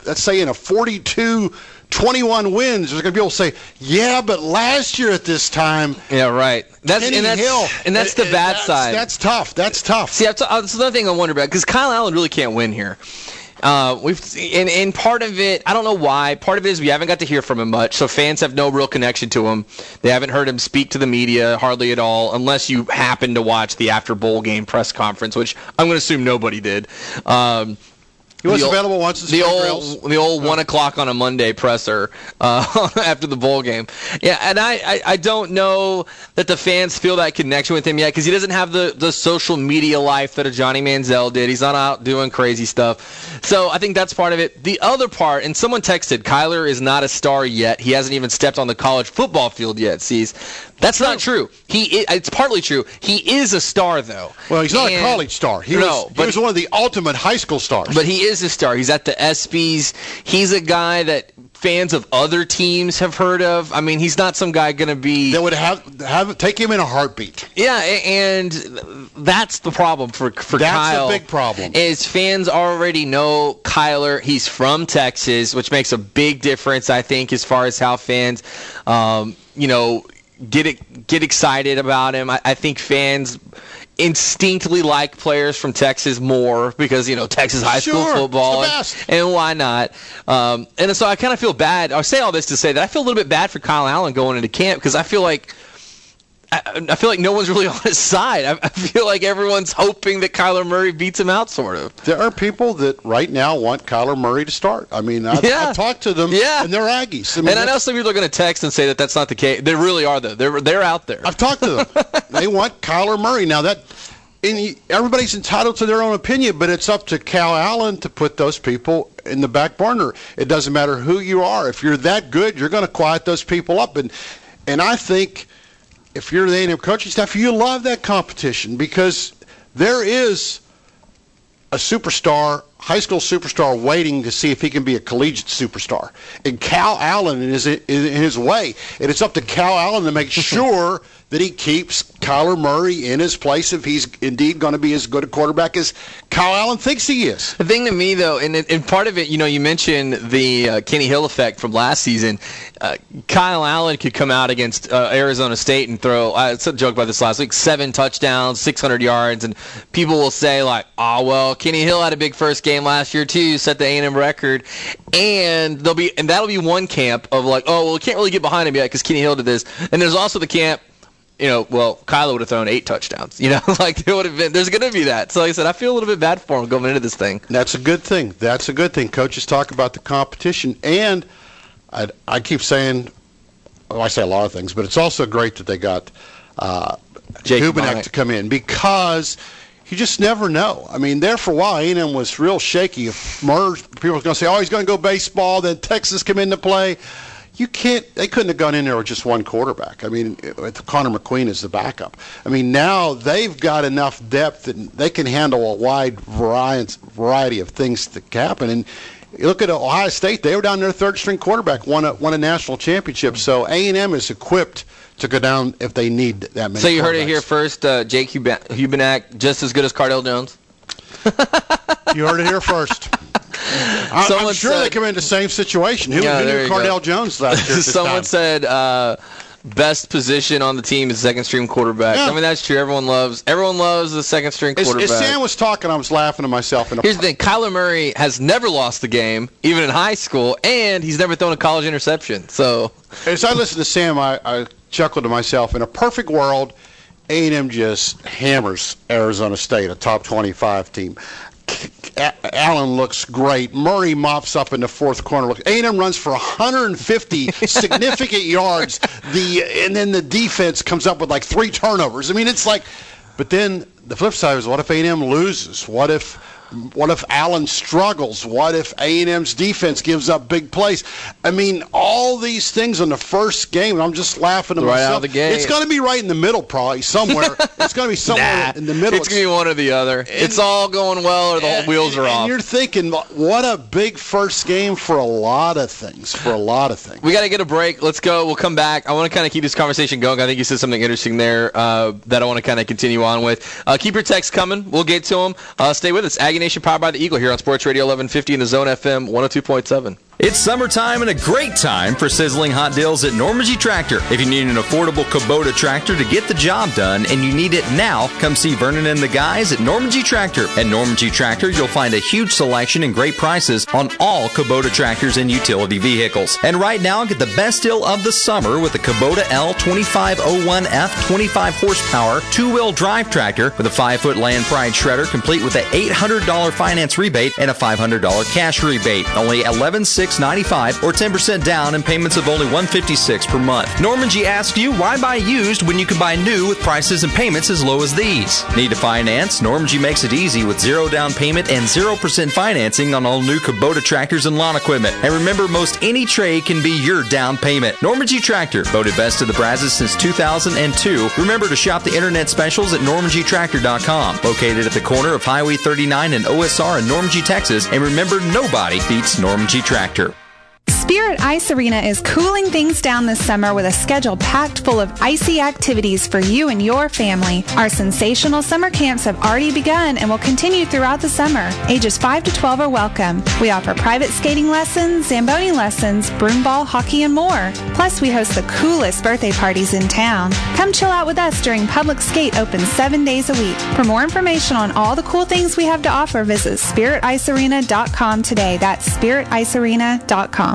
42-21 wins, there's going to be people say, yeah, but last year at this time.
Yeah, right. That's the bad side.
That's tough.
See, that's another thing I wonder about, because Kyle Allen really can't win here. And part of it, I don't know why. Part of it is we haven't got to hear from him much, so fans have no real connection to him. They haven't heard him speak to the media hardly at all, unless you happen to watch the after bowl game press conference, which I'm going to assume nobody did.
He was available once.
The old 1 o'clock on a Monday presser after the bowl game. Yeah, and I don't know that the fans feel that connection with him yet because he doesn't have the social media life that a Johnny Manziel did. He's not out doing crazy stuff. So I think that's part of it. The other part, and someone texted, Kyler is not a star yet. He hasn't even stepped on the college football field yet, Cease. That's not true. It's partly true. He is a star, though.
Well, he's not a college star. He was one of the ultimate high school stars.
But he is a star. He's at the ESPYs. He's a guy that fans of other teams have heard of. I mean, he's not some guy going to be...
That would have take him in a heartbeat.
Yeah, and that's the problem for Kyle.
That's the big problem.
Is fans already know Kyler. He's from Texas, which makes a big difference, I think, as far as how fans, get excited about him. I think fans instinctively like players from Texas more because, Texas high school football. And why not? And so I kind of feel bad. I say all this to say that I feel a little bit bad for Kyle Allen going into camp because I feel like I feel like no one's really on his side. I feel like everyone's hoping that Kyler Murray beats him out, sort of.
There are people that right now want Kyler Murray to start. I mean, I've talked to them, and they're Aggies. I mean,
and I know some people are going to text and say that that's not the case. They really are, though. They're out there.
I've talked to them. They want Kyler Murray. Now, everybody's entitled to their own opinion, but it's up to Cal Allen to put those people in the back burner. It doesn't matter who you are. If you're that good, you're going to quiet those people up. And I think if you're the A&M coaching staff, you love that competition because there is a superstar, high school superstar, waiting to see if he can be a collegiate superstar. And Cal Allen is in his way. And it's up to Cal Allen to make sure that he keeps Kyler Murray in his place if he's indeed going to be as good a quarterback as Kyle Allen thinks he is.
The thing to me, though, and part of it, you mentioned the Kenny Hill effect from last season. Kyle Allen could come out against Arizona State and throw, I said a joke about this last week, 7 touchdowns, 600 yards, and people will say, like, well, Kenny Hill had a big first game last year, too, set the A&M record, and that'll be one camp of like, we can't really get behind him yet because Kenny Hill did this. And there's also the camp, Kyler would have thrown 8 touchdowns. Like there would have been. There's going to be that. So like I said, I feel a little bit bad for him going into this thing.
That's a good thing. Coaches talk about the competition, and I keep saying, I say a lot of things, but it's also great that they got Hubenak to come in because you just never know. I mean, there for a while, A&M was real shaky. If Murs, people were going to say, he's going to go baseball, then Texas come into play. They couldn't have gone in there with just one quarterback. I mean, Connor McQueen is the backup. I mean, now they've got enough depth that they can handle a wide variety of things that happen. And you look at Ohio State, they were down their third-string quarterback, won a national championship. So A&M is equipped to go down if they need that many.
So you heard it here first, Jake Hubenak, just as good as Cardale Jones?
You heard it here first. I'm sure they come in the same situation. Who knew Cardale Jones last year?
Someone said best position on the team is second-string quarterback. Yeah. I mean, that's true. Everyone loves the second-string quarterback.
As Sam was talking, I was laughing to myself.
Here's the thing. Kyler Murray has never lost the game, even in high school, and he's never thrown a college interception. So,
as I listened to Sam, I chuckled to myself. In a perfect world, A&M just hammers Arizona State, a top 25 team. Allen looks great. Murray mops up in the fourth corner. A&M runs for 150 significant yards. And then the defense comes up with like 3 turnovers. I mean, it's like, but then the flip side is, what if A&M loses? What if Allen struggles? What if A&M's defense gives up big plays? I mean, all these things on the first game, and I'm just laughing to myself.
Right out of the gate.
It's going to be right in the middle, probably, somewhere. It's going to be somewhere in the middle.
It's going to be one or the other. It's all going well or the wheels are off.
And you're thinking, what a big first game for a lot of things, We
got to get a break. Let's go. We'll come back. I want to kind of keep this conversation going. I think you said something interesting there that I want to kind of continue on with. Keep your texts coming. We'll get to them. Stay with us. Aggie Nation powered by the Eagle here on Sports Radio 1150 in the Zone FM 102.7.
It's summertime and a great time for sizzling hot deals at Normandy Tractor. If you need an affordable Kubota tractor to get the job done and you need it now, come see Vernon and the guys at Normandy Tractor. At Normandy Tractor, you'll find a huge selection and great prices on all Kubota tractors and utility vehicles. And right now, get the best deal of the summer with the Kubota L2501F 25 horsepower 2-wheel drive tractor with a 5-foot Land Pride shredder complete with an $800 finance rebate and a $500 cash rebate. Only $11,695 or 10% down and payments of only $156 per month. Normandy asks you, why buy used when you can buy new with prices and payments as low as these? Need to finance? Normandy makes it easy with 0 down payment and 0% financing on all new Kubota tractors and lawn equipment. And remember, most any trade can be your down payment. Normandy Tractor, voted best of the Brazos since 2002. Remember to shop the internet specials at NormandyTractor.com, located at the corner of Highway 39 and OSR in Normandy, Texas. And remember, nobody beats Normandy Tractor.
Spirit Ice Arena is cooling things down this summer with a schedule packed full of icy activities for you and your family. Our sensational summer camps have already begun and will continue throughout the summer. Ages 5 to 12 are welcome. We offer private skating lessons, Zamboni lessons, broomball, hockey, and more. Plus, we host the coolest birthday parties in town. Come chill out with us during Public Skate, open 7 days a week. For more information on all the cool things we have to offer, visit SpiritIceArena.com today. That's SpiritIceArena.com.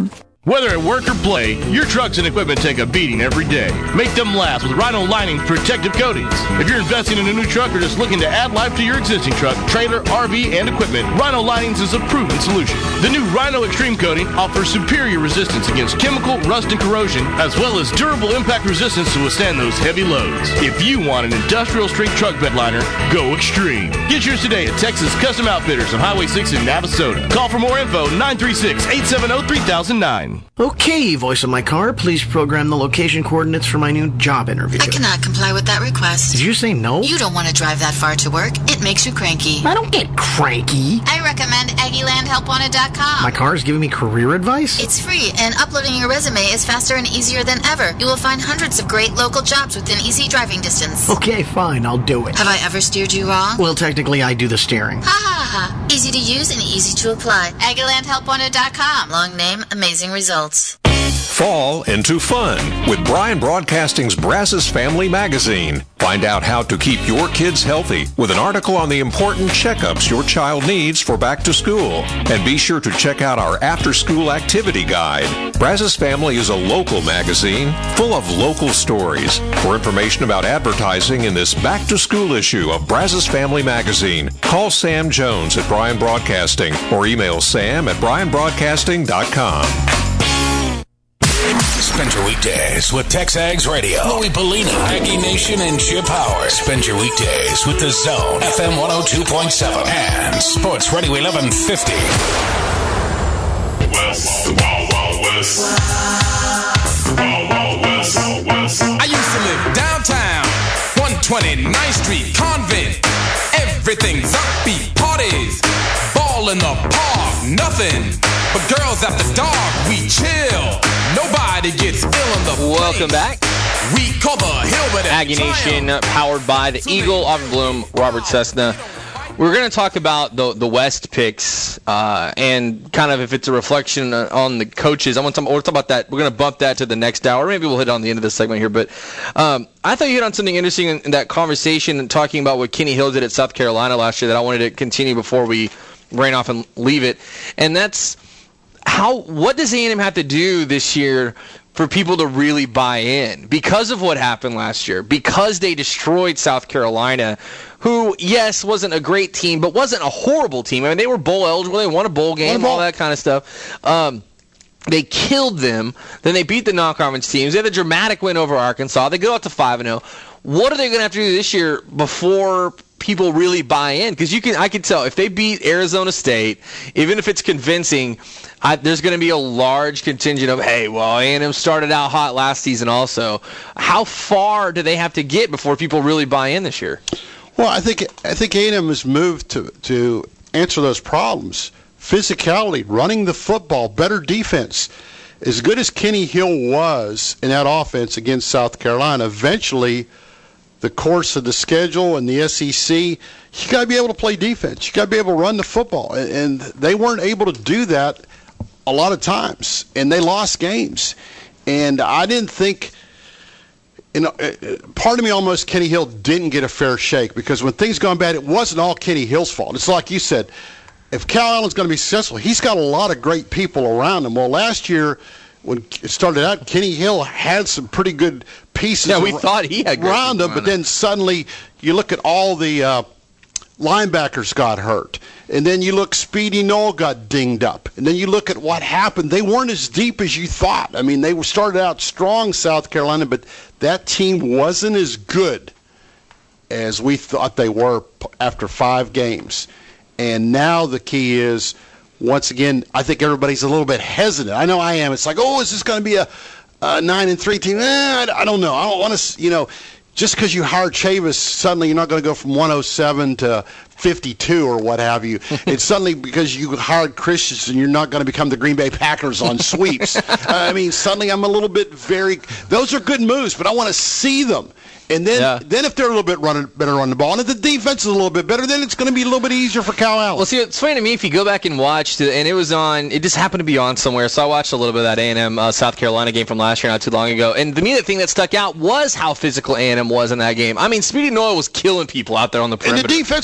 Whether at work or play, your trucks and equipment take a beating every day. Make them last with Rhino Lining Protective Coatings. If you're investing in a new truck or just looking to add life to your existing truck, trailer, RV, and equipment, Rhino Linings is a proven solution. The new Rhino Extreme Coating offers superior resistance against chemical, rust, and corrosion, as well as durable impact resistance to withstand those heavy loads. If you want an industrial strength truck bed liner, go Extreme. Get yours today at Texas Custom Outfitters on Highway 6 in Navasota. Call for more info, 936-870-3009.
Okay, voice of my car, please program the location coordinates for my new job interview.
I cannot comply with that request.
Did you say no?
You don't want to drive that far to work. It makes you cranky.
I don't get cranky.
I recommend AggieLandHelpWanted.com.
My car is giving me career advice?
It's free, and uploading your resume is faster and easier than ever. You will find hundreds of great local jobs within easy driving distance.
Okay, fine, I'll do it.
Have I ever steered you wrong?
Well, technically, I do the steering.
Ha ha ha. Easy to use and easy to apply. AggieLandHelpWanted.com. Long name, amazing results.
Fall into fun with Bryan Broadcasting's Brazos Family Magazine. Find out how to keep your kids healthy with an article on the important checkups your child needs for back to school. And be sure to check out our after-school activity guide. Brazos Family is a local magazine full of local stories. For information about advertising in this back-to-school issue of Brazos Family Magazine, call Sam Jones at Bryan Broadcasting or email sam@bryanbroadcasting.com.
Spend your weekdays with TexAgs Radio. Louis Bellini, Aggie Nation, and Chip Howard. Spend your weekdays with The Zone, FM 102.7, and Sports Radio 1150.
West, Wild Wild West. Wild Wild West, Wild West.
I used to live downtown, 129th Street, Convent. Everything's upbeat, parties, ball in the park, nothing but girls after dark. We chill, nobody gets ill in the
Welcome back.
We call the Hilbert
Aggie Nation, powered by the Eagle, Auburn Bloom, Robert Cessna. We're going to talk about the West picks and kind of if it's a reflection on the coaches. We'll talk about that. We're going to bump that to the next hour. Maybe we'll hit on the end of this segment here. But I thought you hit on something interesting in that conversation and talking about what Kenny Hill did at South Carolina last year that I wanted to continue before we ran off and leave it. And that's what does A&M have to do this year for people to really buy in because of what happened last year, because they destroyed South Carolina, who, yes, wasn't a great team, but wasn't a horrible team. I mean, they were bowl eligible. They won a bowl game, all that kind of stuff. They killed them. Then they beat the non-conference teams. They had a dramatic win over Arkansas. They go out to 5-0. What are they going to have to do this year before people really buy in? Because I can tell if they beat Arizona State, even if it's convincing, there's going to be a large contingent of, hey, well, A&M started out hot last season also. How far do they have to get before people really buy in this year?
Well, I think A&M has moved to answer those problems. Physicality, running the football, better defense. As good as Kenny Hill was in that offense against South Carolina, eventually the course of the schedule and the SEC, you got to be able to play defense. You got to be able to run the football. And they weren't able to do that a lot of times, and they lost games. And I didn't think, part of me almost Kenny Hill didn't get a fair shake because when things gone bad, it wasn't all Kenny Hill's fault. It's like you said, if Cal Allen's going to be successful, he's got a lot of great people around him. Well, last year when it started out, Kenny Hill had some pretty good pieces
thought he had
around him, but then suddenly you look at all the linebackers got hurt. And then you look, Speedy Noel got dinged up. And then you look at what happened. They weren't as deep as you thought. I mean, they started out strong, South Carolina, but that team wasn't as good as we thought they were after 5 games. And now the key is, once again, I think everybody's a little bit hesitant. I know I am. It's like, is this going to be a 9-3 team? I don't know. I don't want to, just because you hired Chavis, suddenly you're not going to go from 107 to 52 or what have you. It's suddenly because you hired Christensen, you're not going to become the Green Bay Packers on sweeps. Suddenly I'm a little bit those are good moves, but I want to see them. And then if they're a little bit better on the ball, and if the defense is a little bit better, then it's going to be a little bit easier for Cal Allen.
Well, see, it's funny to me if you go back and watch, and it just happened to be on somewhere, so I watched a little bit of that A&M South Carolina game from last year not too long ago, and to me the thing that stuck out was how physical A&M was in that game. I mean, Speedy Noel was killing people out there on the perimeter.
And the defense was flying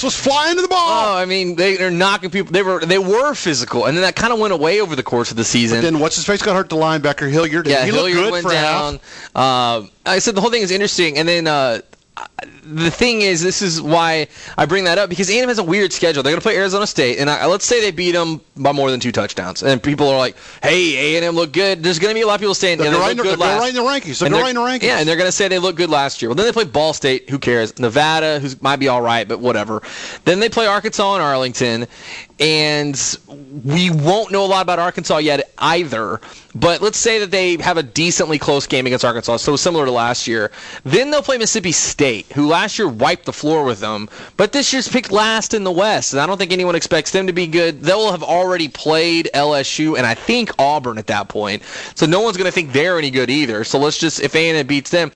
flying to the ball.
Oh, I mean, they're knocking people. They were physical, and then that kind of went away over the course of the season.
But then what's his face got hurt? The linebacker Hilliard.
Yeah,
he
Hilliard
looked good
went
for
down.
half.
I said the whole thing is interesting, and then the thing is, this is why I bring that up, because A&M has a weird schedule. They're going to play Arizona State, and let's say they beat them by more than 2 touchdowns, and people are like, "Hey, A&M look good." There's going to be a lot of people saying
They're right in the rankings. They're right in the rankings.
Yeah, and they're going to say they look good last year. Well, then they play Ball State. Who cares? Nevada, who might be all right, but whatever. Then they play Arkansas and Arlington, and we won't know a lot about Arkansas yet either. But let's say that they have a decently close game against Arkansas, so similar to last year. Then they'll play Mississippi State, who last year wiped the floor with them, but this year's picked last in the West, and I don't think anyone expects them to be good. They'll have already played LSU and I think Auburn at that point, so no one's going to think they're any good either. So let's just, if A&M beats them,